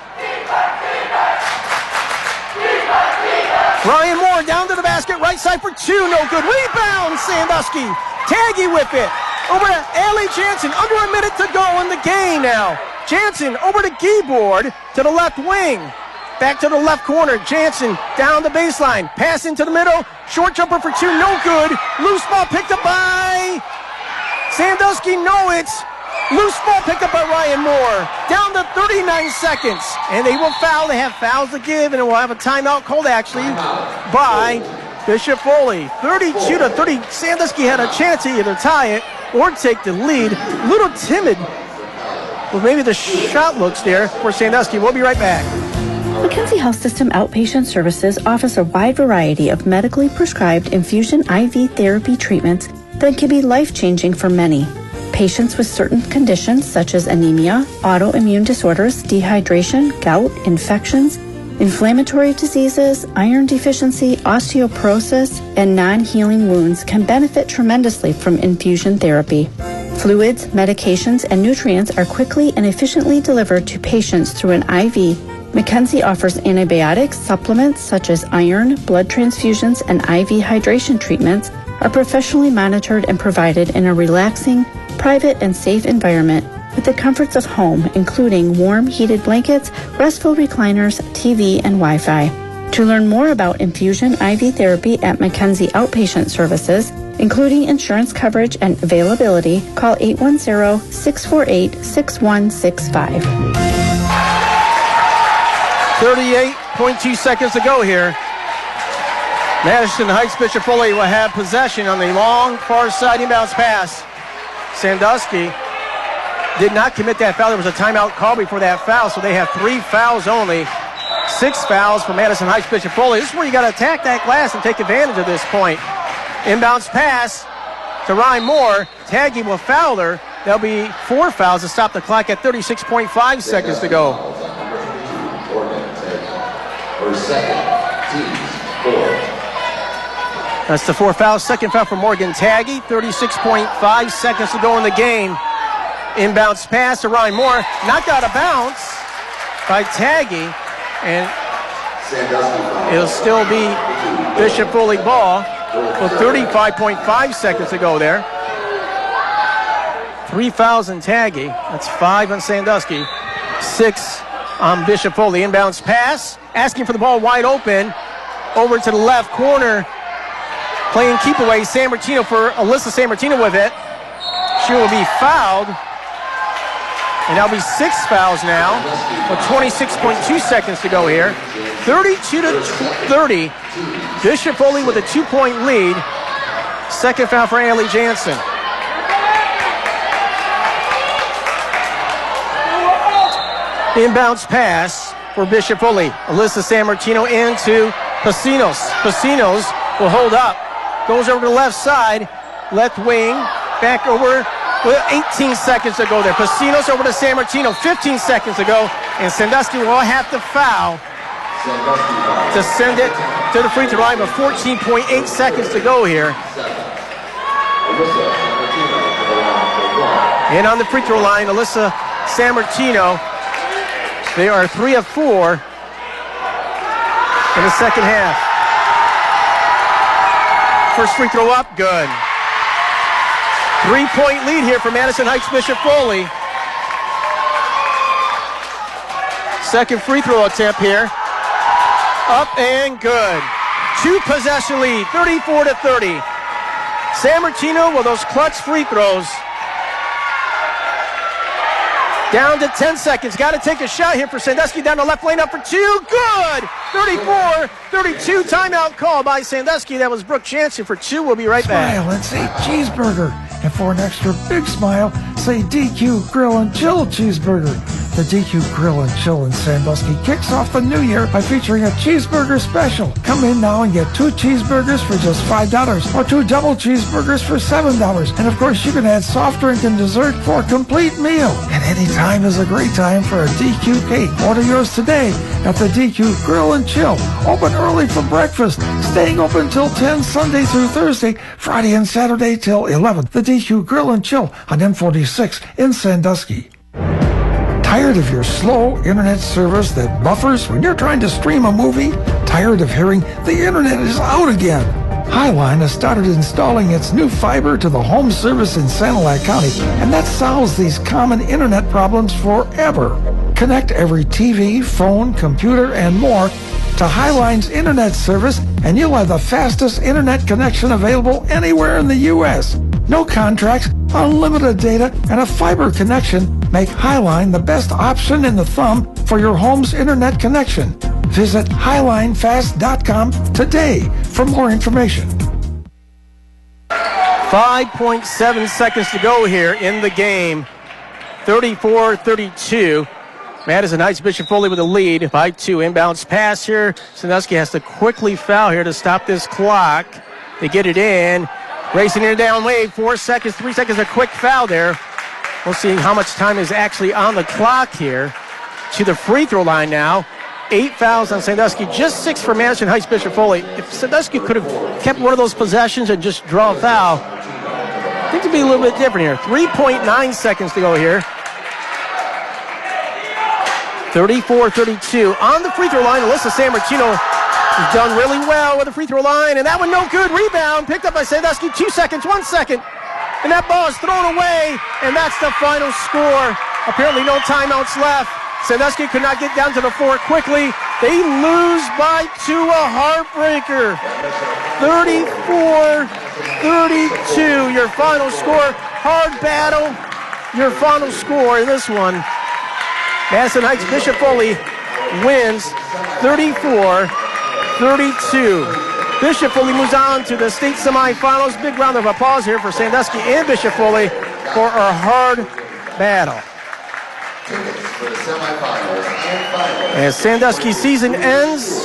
Ryan Moore down to the basket. Right side for two. No good. Rebound. Sandusky. Taggy with it. Over to Allie Jansen. Under a minute to go in the game now. Jansen over to Keyboard to the left wing. Back to the left corner. Jansen down the baseline. Pass into the middle. Short jumper for two. No good. Loose ball picked up by Sandusky. No, it's loose ball picked up by Ryan Moore. Down to 39 seconds. And they will foul. They have fouls to give, and we'll have a timeout called actually by Bishop Foley. 32-30. Sandusky had a chance to either tie it or take the lead. A little timid. Well, maybe the shot looks there for Sandusky. We'll be right back. Mackenzie Health System Outpatient Services offers a wide variety of medically prescribed infusion IV therapy treatments that can be life-changing for many. Patients with certain conditions such as anemia, autoimmune disorders, dehydration, gout, infections, inflammatory diseases, iron deficiency, osteoporosis, and non-healing wounds can benefit tremendously from infusion therapy. Fluids, medications, and nutrients are quickly and efficiently delivered to patients through an IV. Mackenzie offers antibiotics, supplements such as iron, blood transfusions, and IV hydration treatments are professionally monitored and provided in a relaxing, private, and safe environment with the comforts of home, including warm, heated blankets, restful recliners, TV, and Wi-Fi. To learn more about infusion IV therapy at Mackenzie Outpatient Services, including insurance coverage and availability, call 810-648-6165. 38.2 seconds to go here. Madison Heights Bishop Foley will have possession on the long far side inbounds pass. Sandusky did not commit that foul. There was a timeout call before that foul, so they have 3 fouls only. 6 fouls for Madison Heights Bishop Foley. This is where you got to attack that glass and take advantage of this point. Inbounds pass to Ryan Moore. Taggy will foul her. There'll be 4 fouls to stop the clock at 36.5 seconds to go. That's the 4 fouls. Second foul for Morgan Taggy. 36.5 seconds to go in the game. Inbounds pass to Ryan Moore. Knocked out of bounds by Taggy. And it'll still be Bishop Foley ball with 35.5 seconds to go there. 3 fouls on Taggy. That's 5 on Sandusky. 6 on Bishop Foley. Inbounds pass. Asking for the ball wide open. Over to the left corner. Playing keep away. Sammartino for Alyssa Sammartino with it. She will be fouled. And that'll be 6 fouls now with 26.2 seconds to go here. 32-30. Bishop Foley with a 2-point lead. Second foul for Allie Jansen. Inbounds pass for Bishop Foley. Alyssa Sammartino into Pasinos. Pasinos will hold up. Goes over to the left side. Left wing. Back over. With 18 seconds to go there. Pasinos over to Sammartino. 15 seconds to go. And Sandusky will have to foul to send it to the free throw line with 14.8 seconds to go here. And on the free throw line, Alyssa Sammartino. They are 3 of 4 in the second half. First free throw up, good. 3-point lead here for Madison Heights Bishop Foley. Second free throw attempt here. Up and good. 2 possession lead, 34-30. Sammartino with those clutch free throws. Down to 10 seconds. Got to take a shot here for Sandusky. Down the left lane, up for 2. Good! 34-32 timeout call by Sandusky. That was Brooke Jansen for 2. We'll be right back. Smile and say cheeseburger. And for an extra big smile, say DQ Grill and Chill Cheeseburger. The DQ Grill and Chill in Sandusky kicks off the new year by featuring a cheeseburger special. Come in now and get 2 cheeseburgers for just $5 or 2 double cheeseburgers for $7. And of course, you can add soft drink and dessert for a complete meal. And any time is a great time for a DQ cake. Order yours today at the DQ Grill and Chill. Open early for breakfast, staying open till 10 Sunday through Thursday, Friday and Saturday till 11. The DQ Grill and Chill on M46 in Sandusky. Tired of your slow internet service that buffers when you're trying to stream a movie? Tired of hearing the internet is out again? Highline has started installing its new fiber to the home service in Sanilac County, and that solves these common internet problems forever. Connect every TV, phone, computer, and more to Highline's internet service, and you'll have the fastest internet connection available anywhere in the U.S. No contracts, unlimited data, and a fiber connection make Highline the best option in the thumb for your home's internet connection. Visit HighlineFast.com today for more information. 5.7 seconds to go here in the game. 34-32. Madison Heights Bishop Foley with a lead by 2. Inbounds pass here. Sandusky has to quickly foul here to stop this clock. They get it in. Racing in down wave. 4 seconds, 3 seconds, a quick foul there. We'll see how much time is actually on the clock here. To the free throw line now. 8 fouls on Sandusky, just 6 for Madison Heights Bishop Foley. If Sandusky could have kept one of those possessions and just draw a foul, I think it'd be a little bit different here. 3.9 seconds to go here. 34-32. On the free throw line, Alyssa Sammartino has done really well with the free throw line, and that one no good. Rebound picked up by Sandusky. 2 seconds, 1 second. And that ball is thrown away, and that's the final score. Apparently no timeouts left. Sandusky could not get down to the floor quickly. They lose by 2, a heartbreaker. 34-32, your final score. Hard battle, your final score in this one. Madison Heights Bishop Foley wins 34-32. Bishop Foley moves on to the state semifinals. Big round of applause here for Sandusky and Bishop Foley for a hard battle. As Sandusky season ends,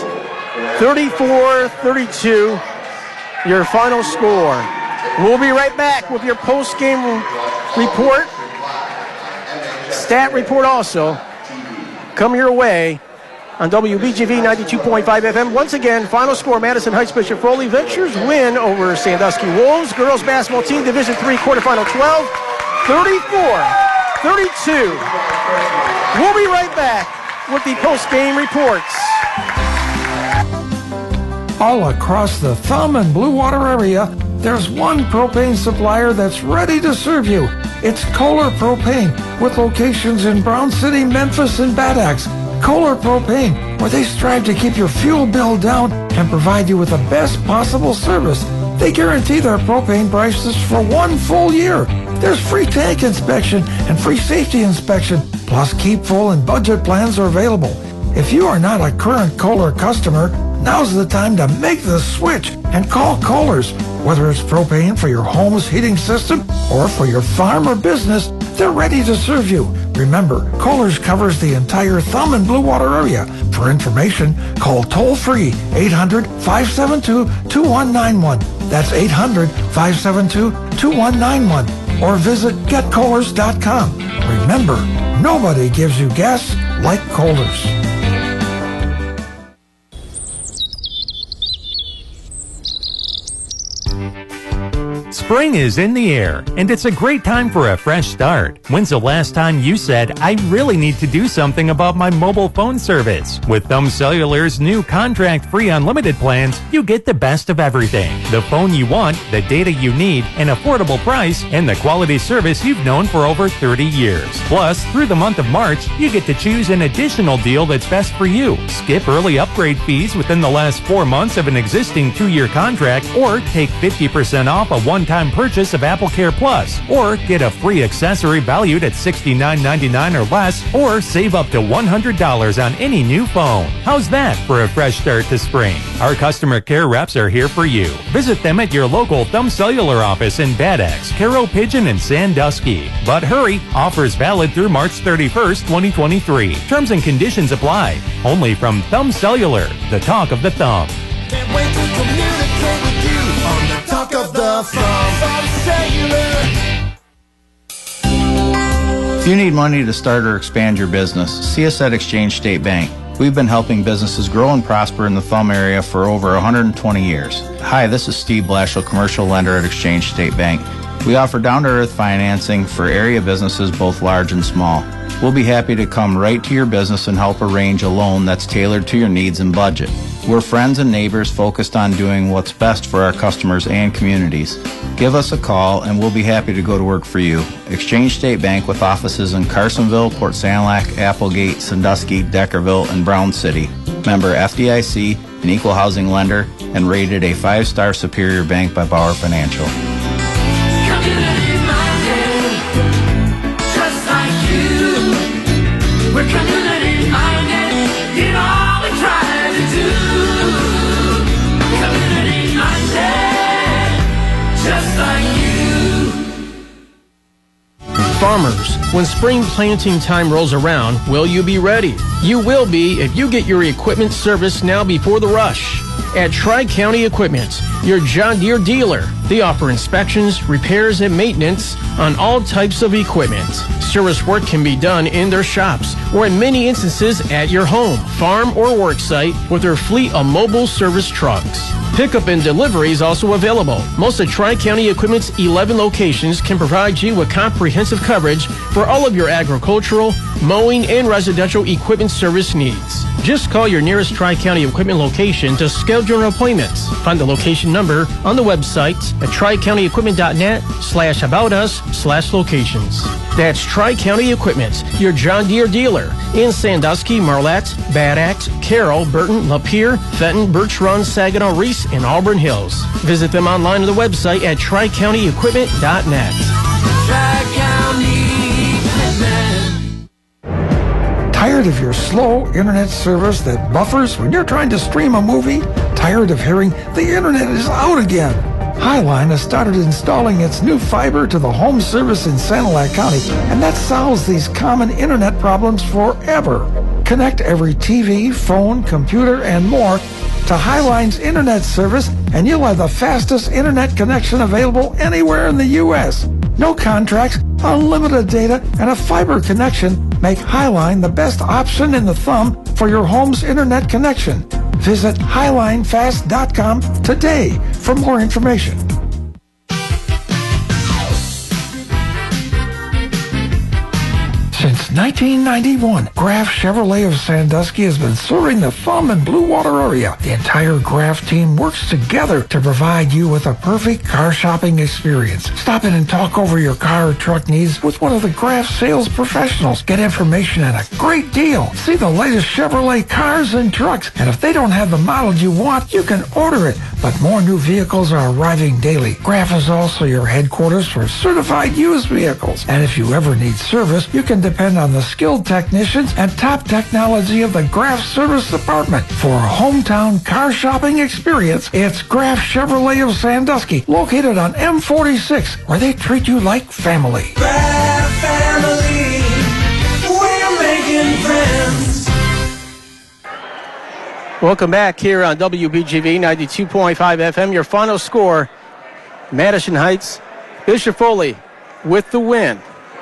34-32, your final score. We'll be right back with your post-game report, stat report also, come your way on WBGV 92.5 FM. Once again, final score, Madison Heights Bishop Foley Ventures win over Sandusky Wolves. Girls basketball team, Division III quarterfinal 12, 34-32. We'll be right back with the post-game reports. All across the Thumb and Blue Water area, there's one propane supplier that's ready to serve you. It's Kohler Propane, with locations in Brown City, Memphis, and Bad Axe. Kohler Propane, where they strive to keep your fuel bill down and provide you with the best possible service. They guarantee their propane prices for 1 full year. There's free tank inspection and free safety inspection, plus keep full and budget plans are available. If you are not a current Kohler customer, now's the time to make the switch and call Kohler's. Whether it's propane for your home's heating system or for your farm or business, they're ready to serve you. Remember, Kohler's covers the entire Thumb and Blue Water area. For information, call toll-free 800-572-2191. That's 800-572-2191. Or visit getkohlers.com. Remember, nobody gives you gas like Kohler's. Spring is in the air, and it's a great time for a fresh start. When's the last time you said, I really need to do something about my mobile phone service? With Thumb Cellular's new contract-free unlimited plans, you get the best of everything. The phone you want, the data you need, an affordable price, and the quality service you've known for over 30 years. Plus, through the month of March, you get to choose an additional deal that's best for you. Skip early upgrade fees within the last 4 months of an existing 2-year contract, or take 50% off a one-time one-time purchase of AppleCare Plus, or get a free accessory valued at $69.99 or less, or save up to $100 on any new phone. How's that for a fresh start to spring? Our customer care reps are here for you. Visit them at your local Thumb Cellular office in Bad Axe, Carroll Pigeon, and Sandusky. But hurry, offers valid through March 31st, 2023. Terms and conditions apply. Only from Thumb Cellular, the talk of the thumb. Can't wait to communicate with you on the talk of the Thumb Cellular. If you need money to start or expand your business, see us at Exchange State Bank. We've been helping businesses grow and prosper in the Thumb area for over 120 years. Hi, this is Steve Blashill, commercial lender at Exchange State Bank. We offer down-to-earth financing for area businesses both large and small. We'll be happy to come right to your business and help arrange a loan that's tailored to your needs and budget. We're friends and neighbors focused on doing what's best for our customers and communities. Give us a call and we'll be happy to go to work for you. Exchange State Bank with offices in Carsonville, Port Sanilac, Applegate, Sandusky, Deckerville, and Brown City. Member FDIC, an equal housing lender, and rated a 5-star superior bank by Bauer Financial. We're community-minded in all we try to do. Community-minded, just like you. Farmers, when spring planting time rolls around, will you be ready? You will be if you get your equipment serviced now before the rush. At Tri-County Equipment, your John Deere dealer. They offer inspections, repairs, and maintenance on all types of equipment. Service work can be done in their shops or in many instances at your home, farm, or work site with their fleet of mobile service trucks. Pickup and delivery is also available. Most of Tri-County Equipment's 11 locations can provide you with comprehensive coverage for all of your agricultural, mowing, and residential equipment service needs. Just call your nearest Tri-County Equipment location to schedule an appointment. Find the location number on the website at tricountyequipment.net/aboutus/locations. That's Tri-County Equipment, your John Deere dealer in Sandusky, Marlette, Bad Axe, Carroll, Burton, Lapeer, Fenton, Birch Run, Saginaw, Reese, and Auburn Hills. Visit them online on the website at tricountyequipment.net. Tri-County Equipment. Tired of your slow internet service that buffers when you're trying to stream a movie? Tired of hearing the internet is out again? Highline has started installing its new fiber to the home service in Sanilac County, and that solves these common internet problems forever. Connect every TV, phone, computer, and more to Highline's internet service, and you'll have the fastest internet connection available anywhere in the U.S. No contracts, unlimited data, and a fiber connection make Highline the best option in the Thumb for your home's internet connection. Visit HighlineFast.com today for more information. Since 1991, Graf Chevrolet of Sandusky has been serving the Thumb and Blue Water area. The entire Graf team works together to provide you with a perfect car shopping experience. Stop in and talk over your car or truck needs with one of the Graf sales professionals. Get information and a great deal. See the latest Chevrolet cars and trucks. And if they don't have the model you want, you can order it. But more new vehicles are arriving daily. Graf is also your headquarters for certified used vehicles. And if you ever need service, you can depend on the skilled technicians and top technology of the Graf Service Department. For a hometown car shopping experience, it's Graf Chevrolet of Sandusky, located on M46, where they treat you like family. Graf family, we're making friends. Welcome back here on WBGV 92.5 FM. Your final score, Madison Heights, Bishop Foley with the win.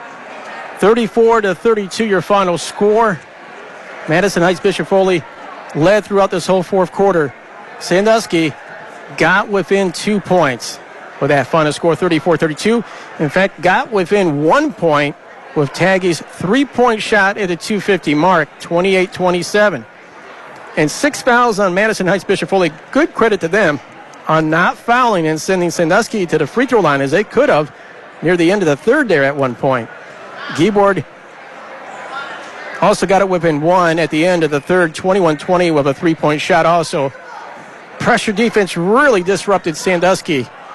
34-32 your final score. Madison Heights Bishop Foley led throughout this whole fourth quarter. Sandusky got within 2 points with that final score, 34-32. In fact, got within 1 point with Taggy's three-point shot at the 2:50 mark, 28-27. And 6 fouls on Madison Heights Bishop Foley. Good credit to them on not fouling and sending Sandusky to the free throw line, as they could have near the end of the third there at one point. Giebord also got it within 1 at the end of the third, 21-20 with a three-point shot also. Pressure defense really disrupted Sandusky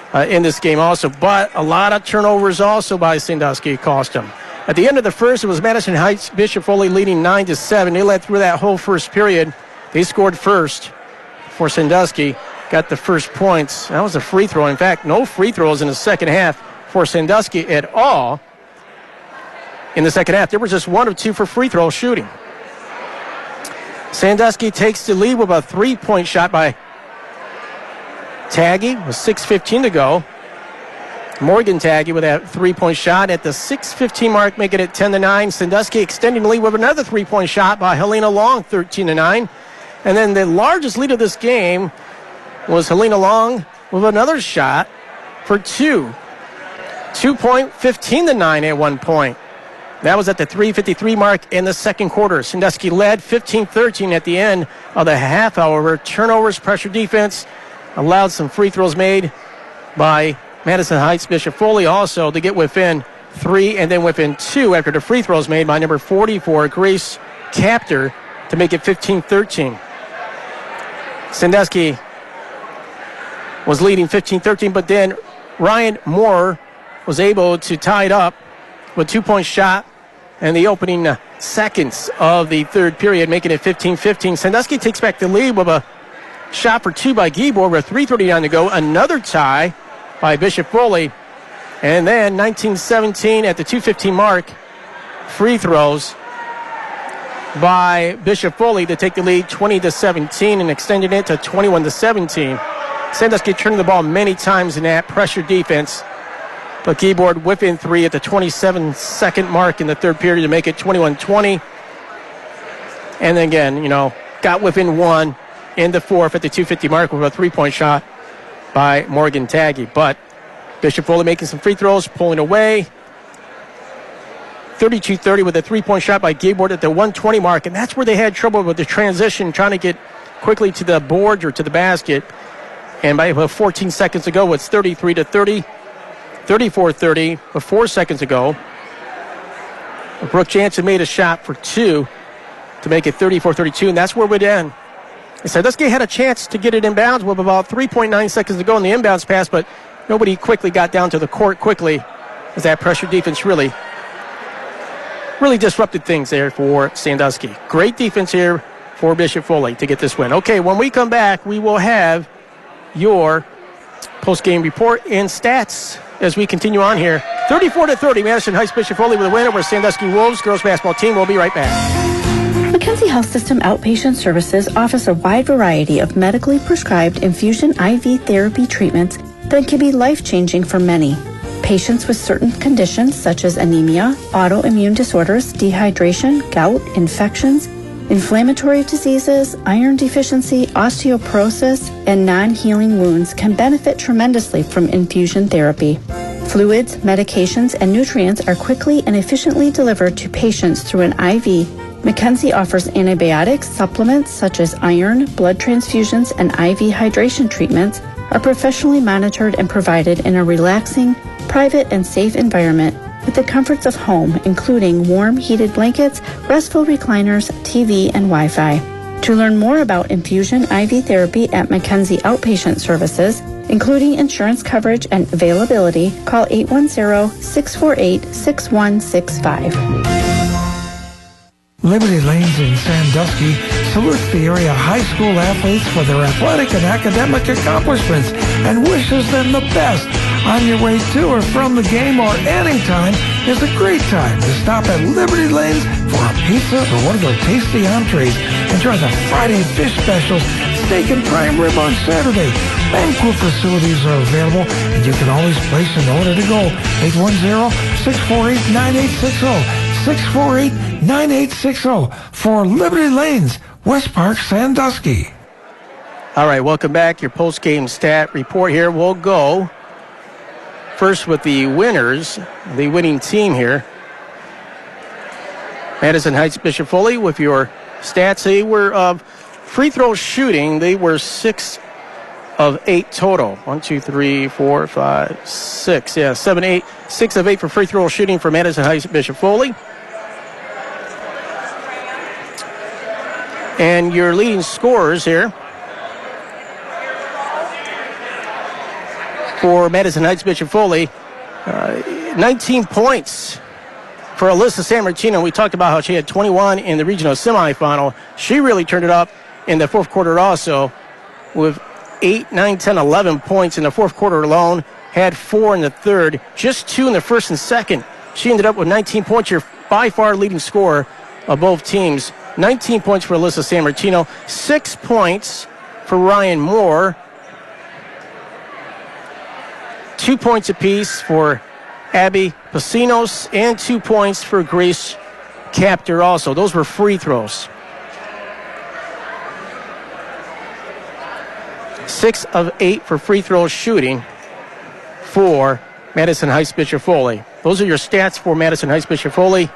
in this game also. But a lot of turnovers also by Sandusky cost them. At the end of the first, it was Madison Heights Bishop Foley leading 9-7. They led through that whole first period. They scored first for Sandusky, got the first points. That was a free throw. In fact, no free throws in the second half for Sandusky at all. In the second half, there was just 1 of 2 for free throw shooting. Sandusky takes the lead with a 3-point shot by Taggy with 6:15 to go. Morgan Taggy with that 3-point shot at the 6:15 mark, making it 10-9. Sandusky extending the lead with another 3-point shot by Helena Long, 13-9. And then the largest lead of this game was Helena Long with another shot for 2. 2-point, 15-9 at one point. That was at the 3:53 mark in the second quarter. Sandusky led 15-13 at the end of the half, however. Turnovers, pressure defense, allowed some free throws made by Madison Heights Bishop Foley also to get within 3 and then within 2 after the free throws made by number 44, Grace Captor, to make it 15-13. Sandusky was leading 15-13, but then Ryan Moore was able to tie it up with a 2-point shot in the opening seconds of the third period, making it 15-15. Sandusky takes back the lead with a shot for 2 by Gibor with 3:39 to go. Another tie by Bishop Foley. And then 19-17 at the 2:15 mark. Free throws by Bishop Foley to take the lead 20-17 and extending it to 21-17. Sandusky turning the ball many times in that pressure defense. But Gibor within 3 at the 27-second mark in the third period to make it 21-20. And then again, got within 1 in the fourth at the 2:50 mark with a 3-point shot by Morgan Taggy. But Bishop Foley making some free throws, pulling away. 32-30 with a 3-point shot by Gibor at the 1:20 mark. And that's where they had trouble with the transition, trying to get quickly to the boards or to the basket. And by 14 seconds ago, it's 33-30. 34-30 with 4 seconds ago. Brooke Jansen made a shot for 2 to make it 34-32, and that's where we'd end. Sandusky had a chance to get it inbounds with about 3.9 seconds to go in the inbounds pass, but nobody quickly got down to the court quickly as that pressure defense really disrupted things there for Sandusky. Great defense here for Bishop Foley to get this win. Okay, when we come back, we will have your post-game report and stats as we continue on here. 34-30, Madison Heights Bishop Foley with a win over Sandusky Wolves girls basketball team. We'll be right back. Mackenzie Health System Outpatient Services offers a wide variety of medically prescribed infusion IV therapy treatments that can be life-changing for many. Patients with certain conditions such as anemia, autoimmune disorders, dehydration, gout, infections, inflammatory diseases, iron deficiency, osteoporosis, and non-healing wounds can benefit tremendously from infusion therapy. Fluids, medications, and nutrients are quickly and efficiently delivered to patients through an IV. Mackenzie offers antibiotics, supplements such as iron, blood transfusions, and IV hydration treatments are professionally monitored and provided in a relaxing, private, and safe environment with the comforts of home, including warm, heated blankets, restful recliners, TV, and Wi-Fi. To learn more about infusion IV therapy at Mackenzie Outpatient Services, including insurance coverage and availability, call 810-648-6165. Liberty Lanes in Sandusky salutes the area high school athletes for their athletic and academic accomplishments and wishes them the best. On your way to or from the game or anytime is a great time to stop at Liberty Lanes for a pizza or one of their tasty entrees. Enjoy the Friday fish specials, steak and prime rib on Saturday. Banquet facilities are available, and you can always place an order to go. 810-648-9860. 648-9860 for Liberty Lanes, West Park, Sandusky. All right, welcome back. Your post-game stat report here. We'll go first with the winners, the winning team here. Madison Heights Bishop Foley with your stats. They were of free throw shooting. They were 6 of 8 total. 1, 2, 3, 4, 5, 6. Yeah, 7, 8. 6 of 8 for free throw shooting for Madison Heights Bishop Foley. And your leading scorers here. for Madison Heights Bishop Foley. 19 points for Alyssa Sammartino. We talked about how she had 21 in the regional semifinal. She really turned it up in the fourth quarter also with 8, 9, 10, 11 points in the fourth quarter alone. Had 4 in the third, just 2 in the first and second. She ended up with 19 points, your by far leading scorer of both teams. 19 points for Alyssa Sammartino, 6 points for Ryan Moore. 2 points apiece for Abby Pasinos, and 2 points for Grace Captor also. Those were free throws. 6 of 8 for free throw shooting for Madison Heights Bishop Foley. Those are your stats for Madison Heights Bishop Foley.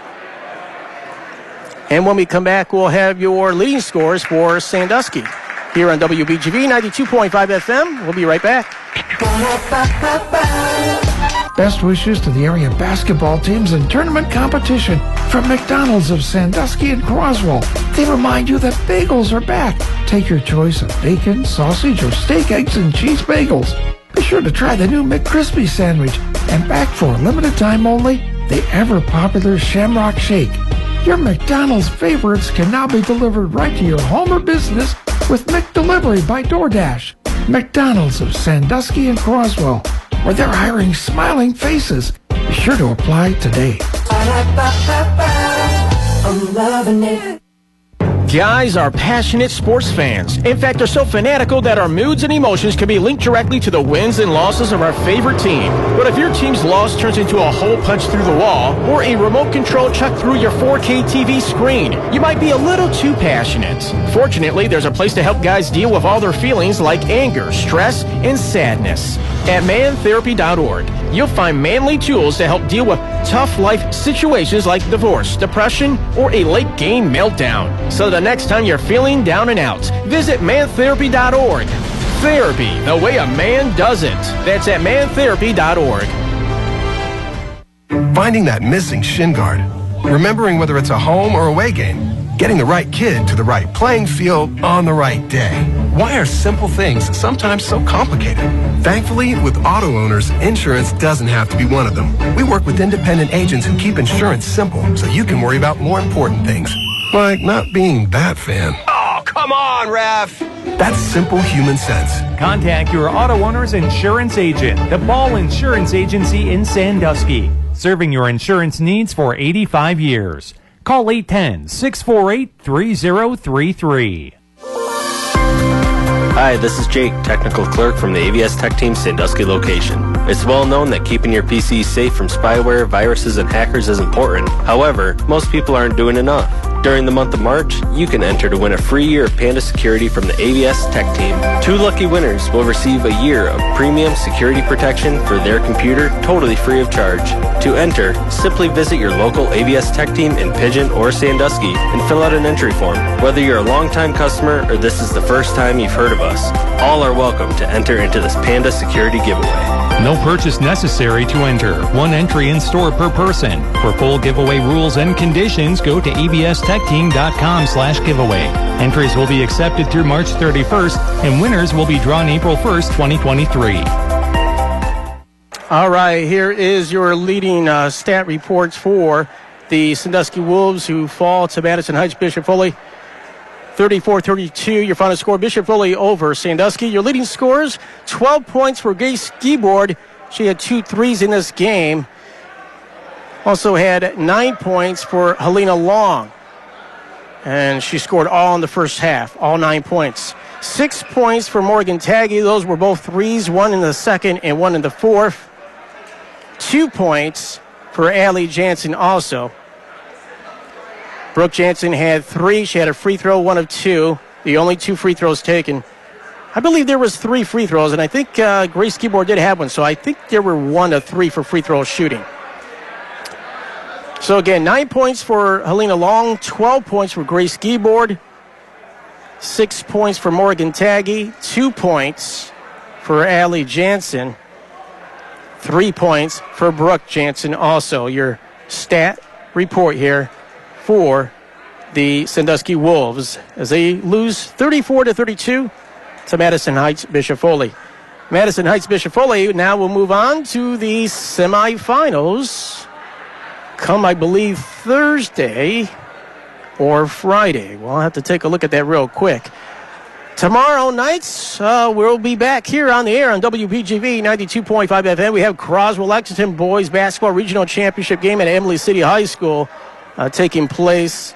And when we come back, we'll have your leading scores for Sandusky here on WBGV 92.5 FM. We'll be right back. Best wishes to the area basketball teams and tournament competition from McDonald's of Sandusky and Croswell. They remind you that bagels are back. Take your choice of bacon, sausage, or steak, eggs, and cheese bagels. Be sure to try the new McCrispy sandwich, and back for a limited time only, the ever-popular Shamrock Shake. Your McDonald's favorites can now be delivered right to your home or business with McDelivery by DoorDash. McDonald's of Sandusky and Croswell, where they're hiring smiling faces. Be sure to apply today. I'm loving it. Guys are passionate sports fans. In fact, they're so fanatical that our moods and emotions can be linked directly to the wins and losses of our favorite team. But if your team's loss turns into a hole punched through the wall or a remote control chucked through your 4K TV screen, you might be a little too passionate. Fortunately, there's a place to help guys deal with all their feelings like anger, stress, and sadness. At mantherapy.org, you'll find manly tools to help deal with tough life situations like divorce, depression, or a late game meltdown. So the next time you're feeling down and out, visit mantherapy.org. Therapy, the way a man does it. That's at mantherapy.org. Finding that missing shin guard, remembering whether it's a home or away game, getting the right kid to the right playing field on the right day. Why are simple things sometimes so complicated? Thankfully, with auto owners, insurance doesn't have to be one of them. We work with independent agents who keep insurance simple so you can worry about more important things, like not being that fan. Oh, come on, Ref! That's simple human sense. Contact your auto owner's insurance agent, the Ball Insurance Agency in Sandusky, serving your insurance needs for 85 years. Call 810-648-3033. Hi, this is Jake, technical clerk from the AVS Tech Team Sandusky location. It's well known that keeping your PC safe from spyware, viruses, and hackers is important. However, most people aren't doing enough. During the month of March, you can enter to win a free year of Panda Security from the AVS Tech Team. 2 lucky winners will receive a year of premium security protection for their computer totally free of charge. To enter, simply visit your local AVS Tech Team in Pigeon or Sandusky and fill out an entry form. Whether you're a longtime customer or this is the first time you've heard of us, all are welcome to enter into this Panda Security giveaway. No purchase necessary to enter. 1 entry in store per person. For full giveaway rules and conditions, go to abstechteam.com/giveaway. Entries will be accepted through March 31st, and winners will be drawn April 1st, 2023. All right, here is your leading stat reports for the Sandusky Wolves, who fall to Madison Heights Bishop Foley. 34-32, your final score, Bishop Foley over Sandusky. Your leading scores, 12 points for Grace Skiboard. She had 2 threes in this game. Also had 9 points for Helena Long. And she scored all in the first half, all 9 points. 6 points for Morgan Taggy. Those were both threes, 1 in the second and 1 in the fourth. 2 points for Allie Jansen also. Brooke Jansen had 3. She had a free throw, 1 of 2. The only 2 free throws taken. I believe there was 3 free throws, and I think Grace Skiboard did have one, so I think there were 1 of 3 for free throw shooting. So again, 9 points for Helena Long, 12 points for Grace Skiboard, 6 points for Morgan Taggy, 2 points for Allie Jansen, 3 points for Brooke Jansen also. Your stat report here for the Sandusky Wolves as they lose 34-32 to Madison Heights Bishop Foley. Madison Heights Bishop Foley. Now we'll move on to the semifinals. Come, I believe, Thursday or Friday. We'll have to take a look at that real quick. Tomorrow nights, we'll be back here on the air on WPGV 92.5 FM. We have Croswell-Lexington Boys Basketball Regional Championship game at Emily City High School taking place.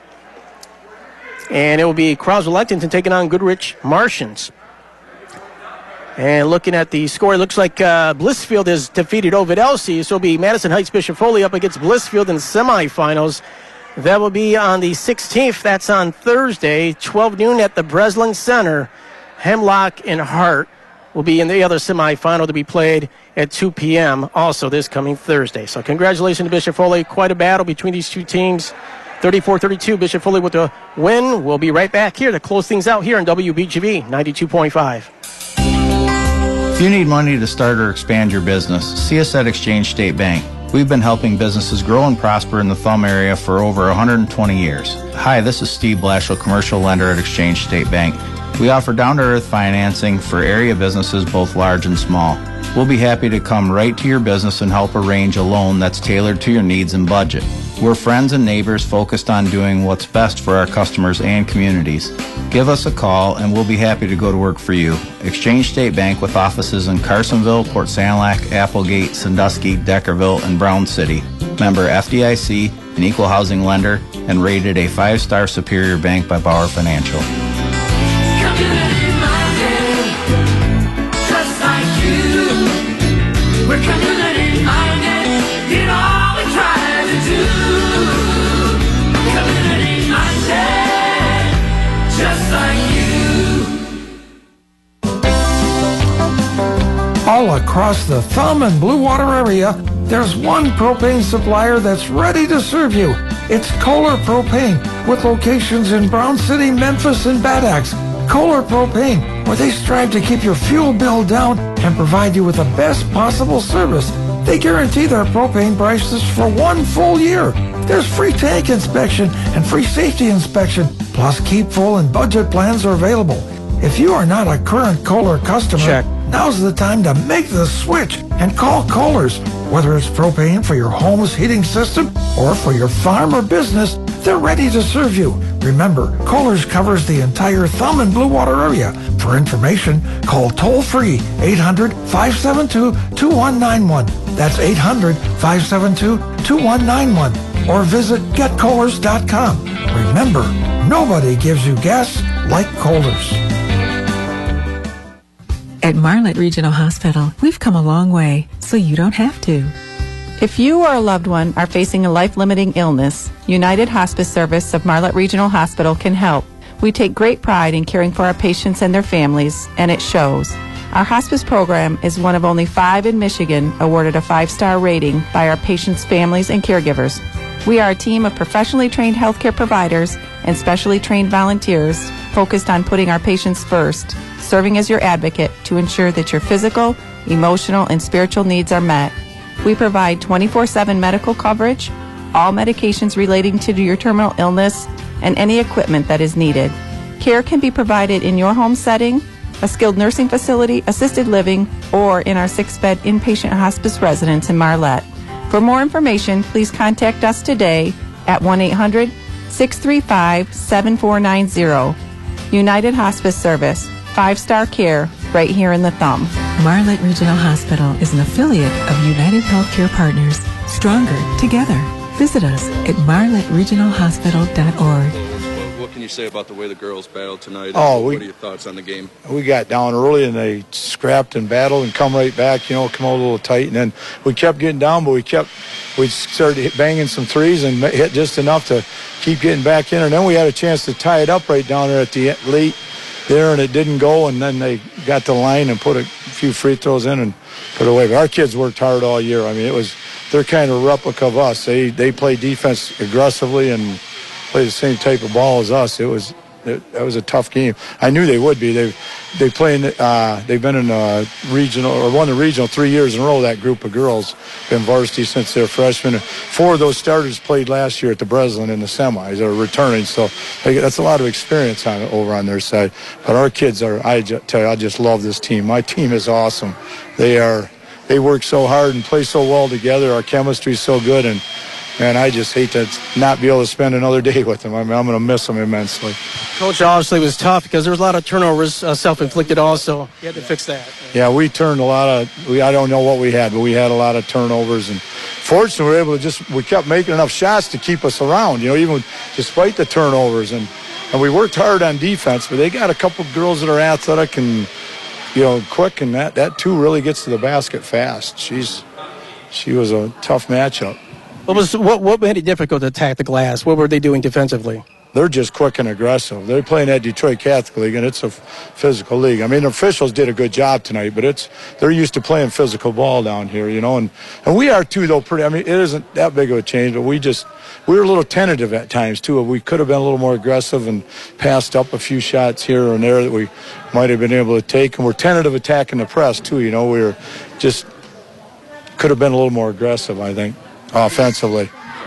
And it will be Croswell-Lexington taking on Goodrich Martians. And looking at the score, it looks like Blissfield has defeated Ovid Elsie. So it'll be Madison Heights Bishop Foley up against Blissfield in the semifinals. That will be on the 16th. That's on Thursday, 12 noon at the Breslin Center. Hemlock and Hart will be in the other semifinal to be played at 2 p.m. also this coming Thursday. So congratulations to Bishop Foley. Quite a battle between these two teams. 34-32, Bishop Foley with the win. We'll be right back here to close things out here on WBGV 92.5. If you need money to start or expand your business, see us at Exchange State Bank. We've been helping businesses grow and prosper in the Thumb area for over 120 years. Hi, this is Steve Blashill, commercial lender at Exchange State Bank. We offer down-to-earth financing for area businesses both large and small. We'll be happy to come right to your business and help arrange a loan that's tailored to your needs and budget. We're friends and neighbors focused on doing what's best for our customers and communities. Give us a call and we'll be happy to go to work for you. Exchange State Bank with offices in Carsonville, Port Sanilac, Applegate, Sandusky, Deckerville, and Brown City. Member FDIC, an equal housing lender, and rated a 5-star superior bank by Bauer Financial. Just like you, we're community-minded in all we try to do. Community-minded, just like you. All across the Thumb and Blue Water area, there's one propane supplier that's ready to serve you. It's Kohler Propane, with locations in Brown City, Memphis, and Bad Axe. Kohler Propane, where they strive to keep your fuel bill down and provide you with the best possible service. They guarantee their propane prices for 1 full year. There's free tank inspection and free safety inspection, plus keep full and budget plans are available. If you are not a current Kohler customer, now's the time to make the switch and call Kohler's. Whether it's propane for your home's heating system or for your farm or business, they're ready to serve you. Remember, Kohler's covers the entire Thumb and Blue Water area. For information, call toll-free 800-572-2191. That's 800-572-2191. Or visit getkohlers.com. Remember, nobody gives you gas like Kohler's. At Marlette Regional Hospital, we've come a long way, so you don't have to. If you or a loved one are facing a life-limiting illness, United Hospice Service of Marlette Regional Hospital can help. We take great pride in caring for our patients and their families, and it shows. Our hospice program is one of only 5 in Michigan awarded a 5-star rating by our patients' families and caregivers. We are a team of professionally trained healthcare providers and specially trained volunteers focused on putting our patients first, serving as your advocate to ensure that your physical, emotional, and spiritual needs are met. We provide 24/7 medical coverage, all medications relating to your terminal illness, and any equipment that is needed. Care can be provided in your home setting, a skilled nursing facility, assisted living, or in our 6-bed inpatient hospice residence in Marlette. For more information, please contact us today at 1-800-635-7490. United Hospice Service, 5-star care right here in the Thumb. Marlette Regional Hospital is an affiliate of United Healthcare Partners. Stronger together. Visit us at marletteregionalhospital.org. What can you say about the way the girls battled tonight? What are your thoughts on the game? We got down early and they scrapped and battled and come right back, come out a little tight. And then we kept getting down, but we started banging some threes and hit just enough to keep getting back in. And then we had a chance to tie it up right down there at the late there, and it didn't go. And then they got the line and put a few free throws in and put it away. But our kids worked hard all year. I mean, they're kind of a replica of us. They play defense aggressively and play the same type of ball as us. It was That was a tough game. I knew they would be. They've been in regional or won the regional 3 years in a row. That group of girls been varsity since they're freshmen. 4 of those starters played last year at the Breslin in the semis. They're returning, so that's a lot of experience over on their side. But our kids are. I tell you, I just love this team. My team is awesome. They work so hard and play so well together. Our chemistry is so good, and I just hate to not be able to spend another day with them. I mean, I'm going to miss them immensely. Coach, obviously, was tough because there was a lot of turnovers, self-inflicted also. You had to fix that. Yeah, we turned a lot of, I don't know what we had, but we had a lot of turnovers. And fortunately, we were able to we kept making enough shots to keep us around, even despite the turnovers. And we worked hard on defense, but they got a couple of girls that are athletic and, quick, and that too really gets to the basket fast. She was a tough matchup. What made it difficult to attack the glass? What were they doing defensively? They're just quick and aggressive. They're playing at Detroit Catholic League, and it's a physical league. I mean, the officials did a good job tonight, but they're used to playing physical ball down here, and we are too, though. Pretty. I mean, it isn't that big of a change, but we were a little tentative at times too. We could have been a little more aggressive and passed up a few shots here and there that we might have been able to take, and we're tentative attacking the press too. We were just could have been a little more aggressive, I think, offensively.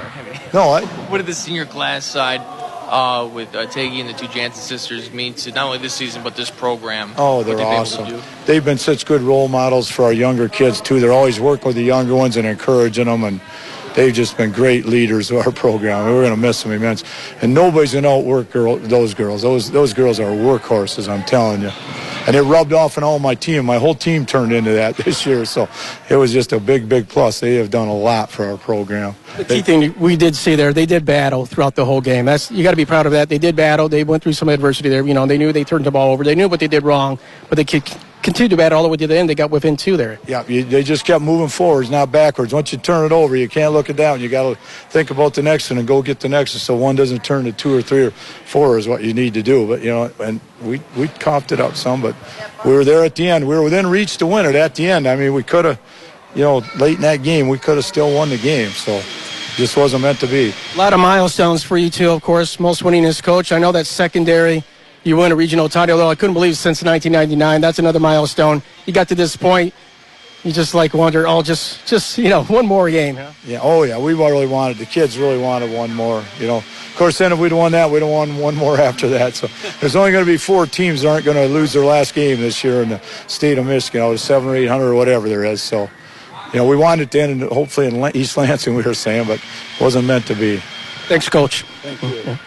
What did the senior class side with Taggy and the 2 Jansen sisters mean to not only this season but this program? Oh, they're awesome. They've been such good role models for our younger kids too. They're always working with the younger ones and encouraging them, and they've just been great leaders of our program. We're going to miss them immensely. And nobody's going to outwork those girls. Those girls are workhorses, I'm telling you. And it rubbed off on all my team. My whole team turned into that this year. So it was just a big, big plus. They have done a lot for our program. The key thing we did see there, they did battle throughout the whole game. You got to be proud of that. They did battle. They went through some adversity there. They knew they turned the ball over. They knew what they did wrong, but they continued to battle all the way to the end. They got within 2 there. Yeah, they just kept moving forwards, not backwards. Once you turn it over, you can't look it down. You got to think about the next one and go get the next one, so one doesn't turn to 2 or 3 or 4 is what you need to do. But and we coughed it up some, but we were there at the end. We were within reach to win it at the end. I mean, we could have, late in that game, we could have still won the game. So just wasn't meant to be. A lot of milestones for you too, of course. Most winningest coach. I know that's secondary. You win a regional title, though I couldn't believe it since 1999. That's another milestone. You got to this point. You just wonder, just one more game. Huh? Yeah. Oh yeah. We really wanted. The kids really wanted one more. Of course, then if we'd won that, we'd have won one more after that. So there's only going to be 4 teams that aren't going to lose their last game this year in the state of Michigan. 700 or 800 or whatever there is. So, we wanted to end hopefully in East Lansing. We were saying, but it wasn't meant to be. Thanks, Coach. Thank you. Yeah.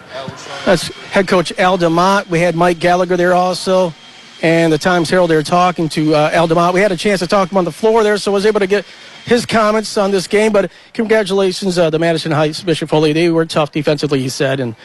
That's head coach Al DeMott. We had Mike Gallagher there also, and the Times Herald there talking to Al DeMott. We had a chance to talk to him on the floor there, so I was able to get his comments on this game. But congratulations, the Madison Heights Bishop Foley. They were tough defensively, he said, and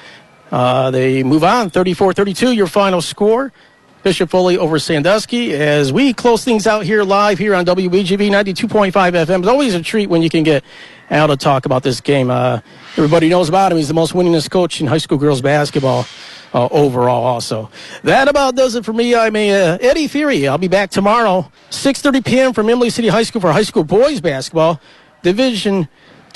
they move on. 34-32, your final score. Bishop Foley over Sandusky as we close things out here live here on WBGB 92.5 FM. It's always a treat when you can get Al to talk about this game. Everybody knows about him. He's the most winningest coach in high school girls basketball overall also. That about does it for me. I'm Eddie Fury. I'll be back tomorrow, 6:30 p.m. from Imlay City High School for high school boys basketball. Division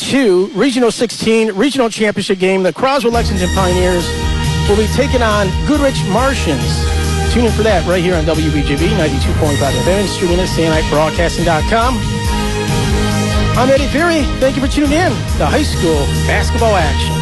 2, Regional 16, Regional Championship game. The Croswell Lexington Pioneers will be taking on Goodrich Martians. Tune in for that right here on WBGB 92.5 FM, streaming at SayNightBroadcasting.com. I'm Eddie Fury. Thank you for tuning in to high school basketball action.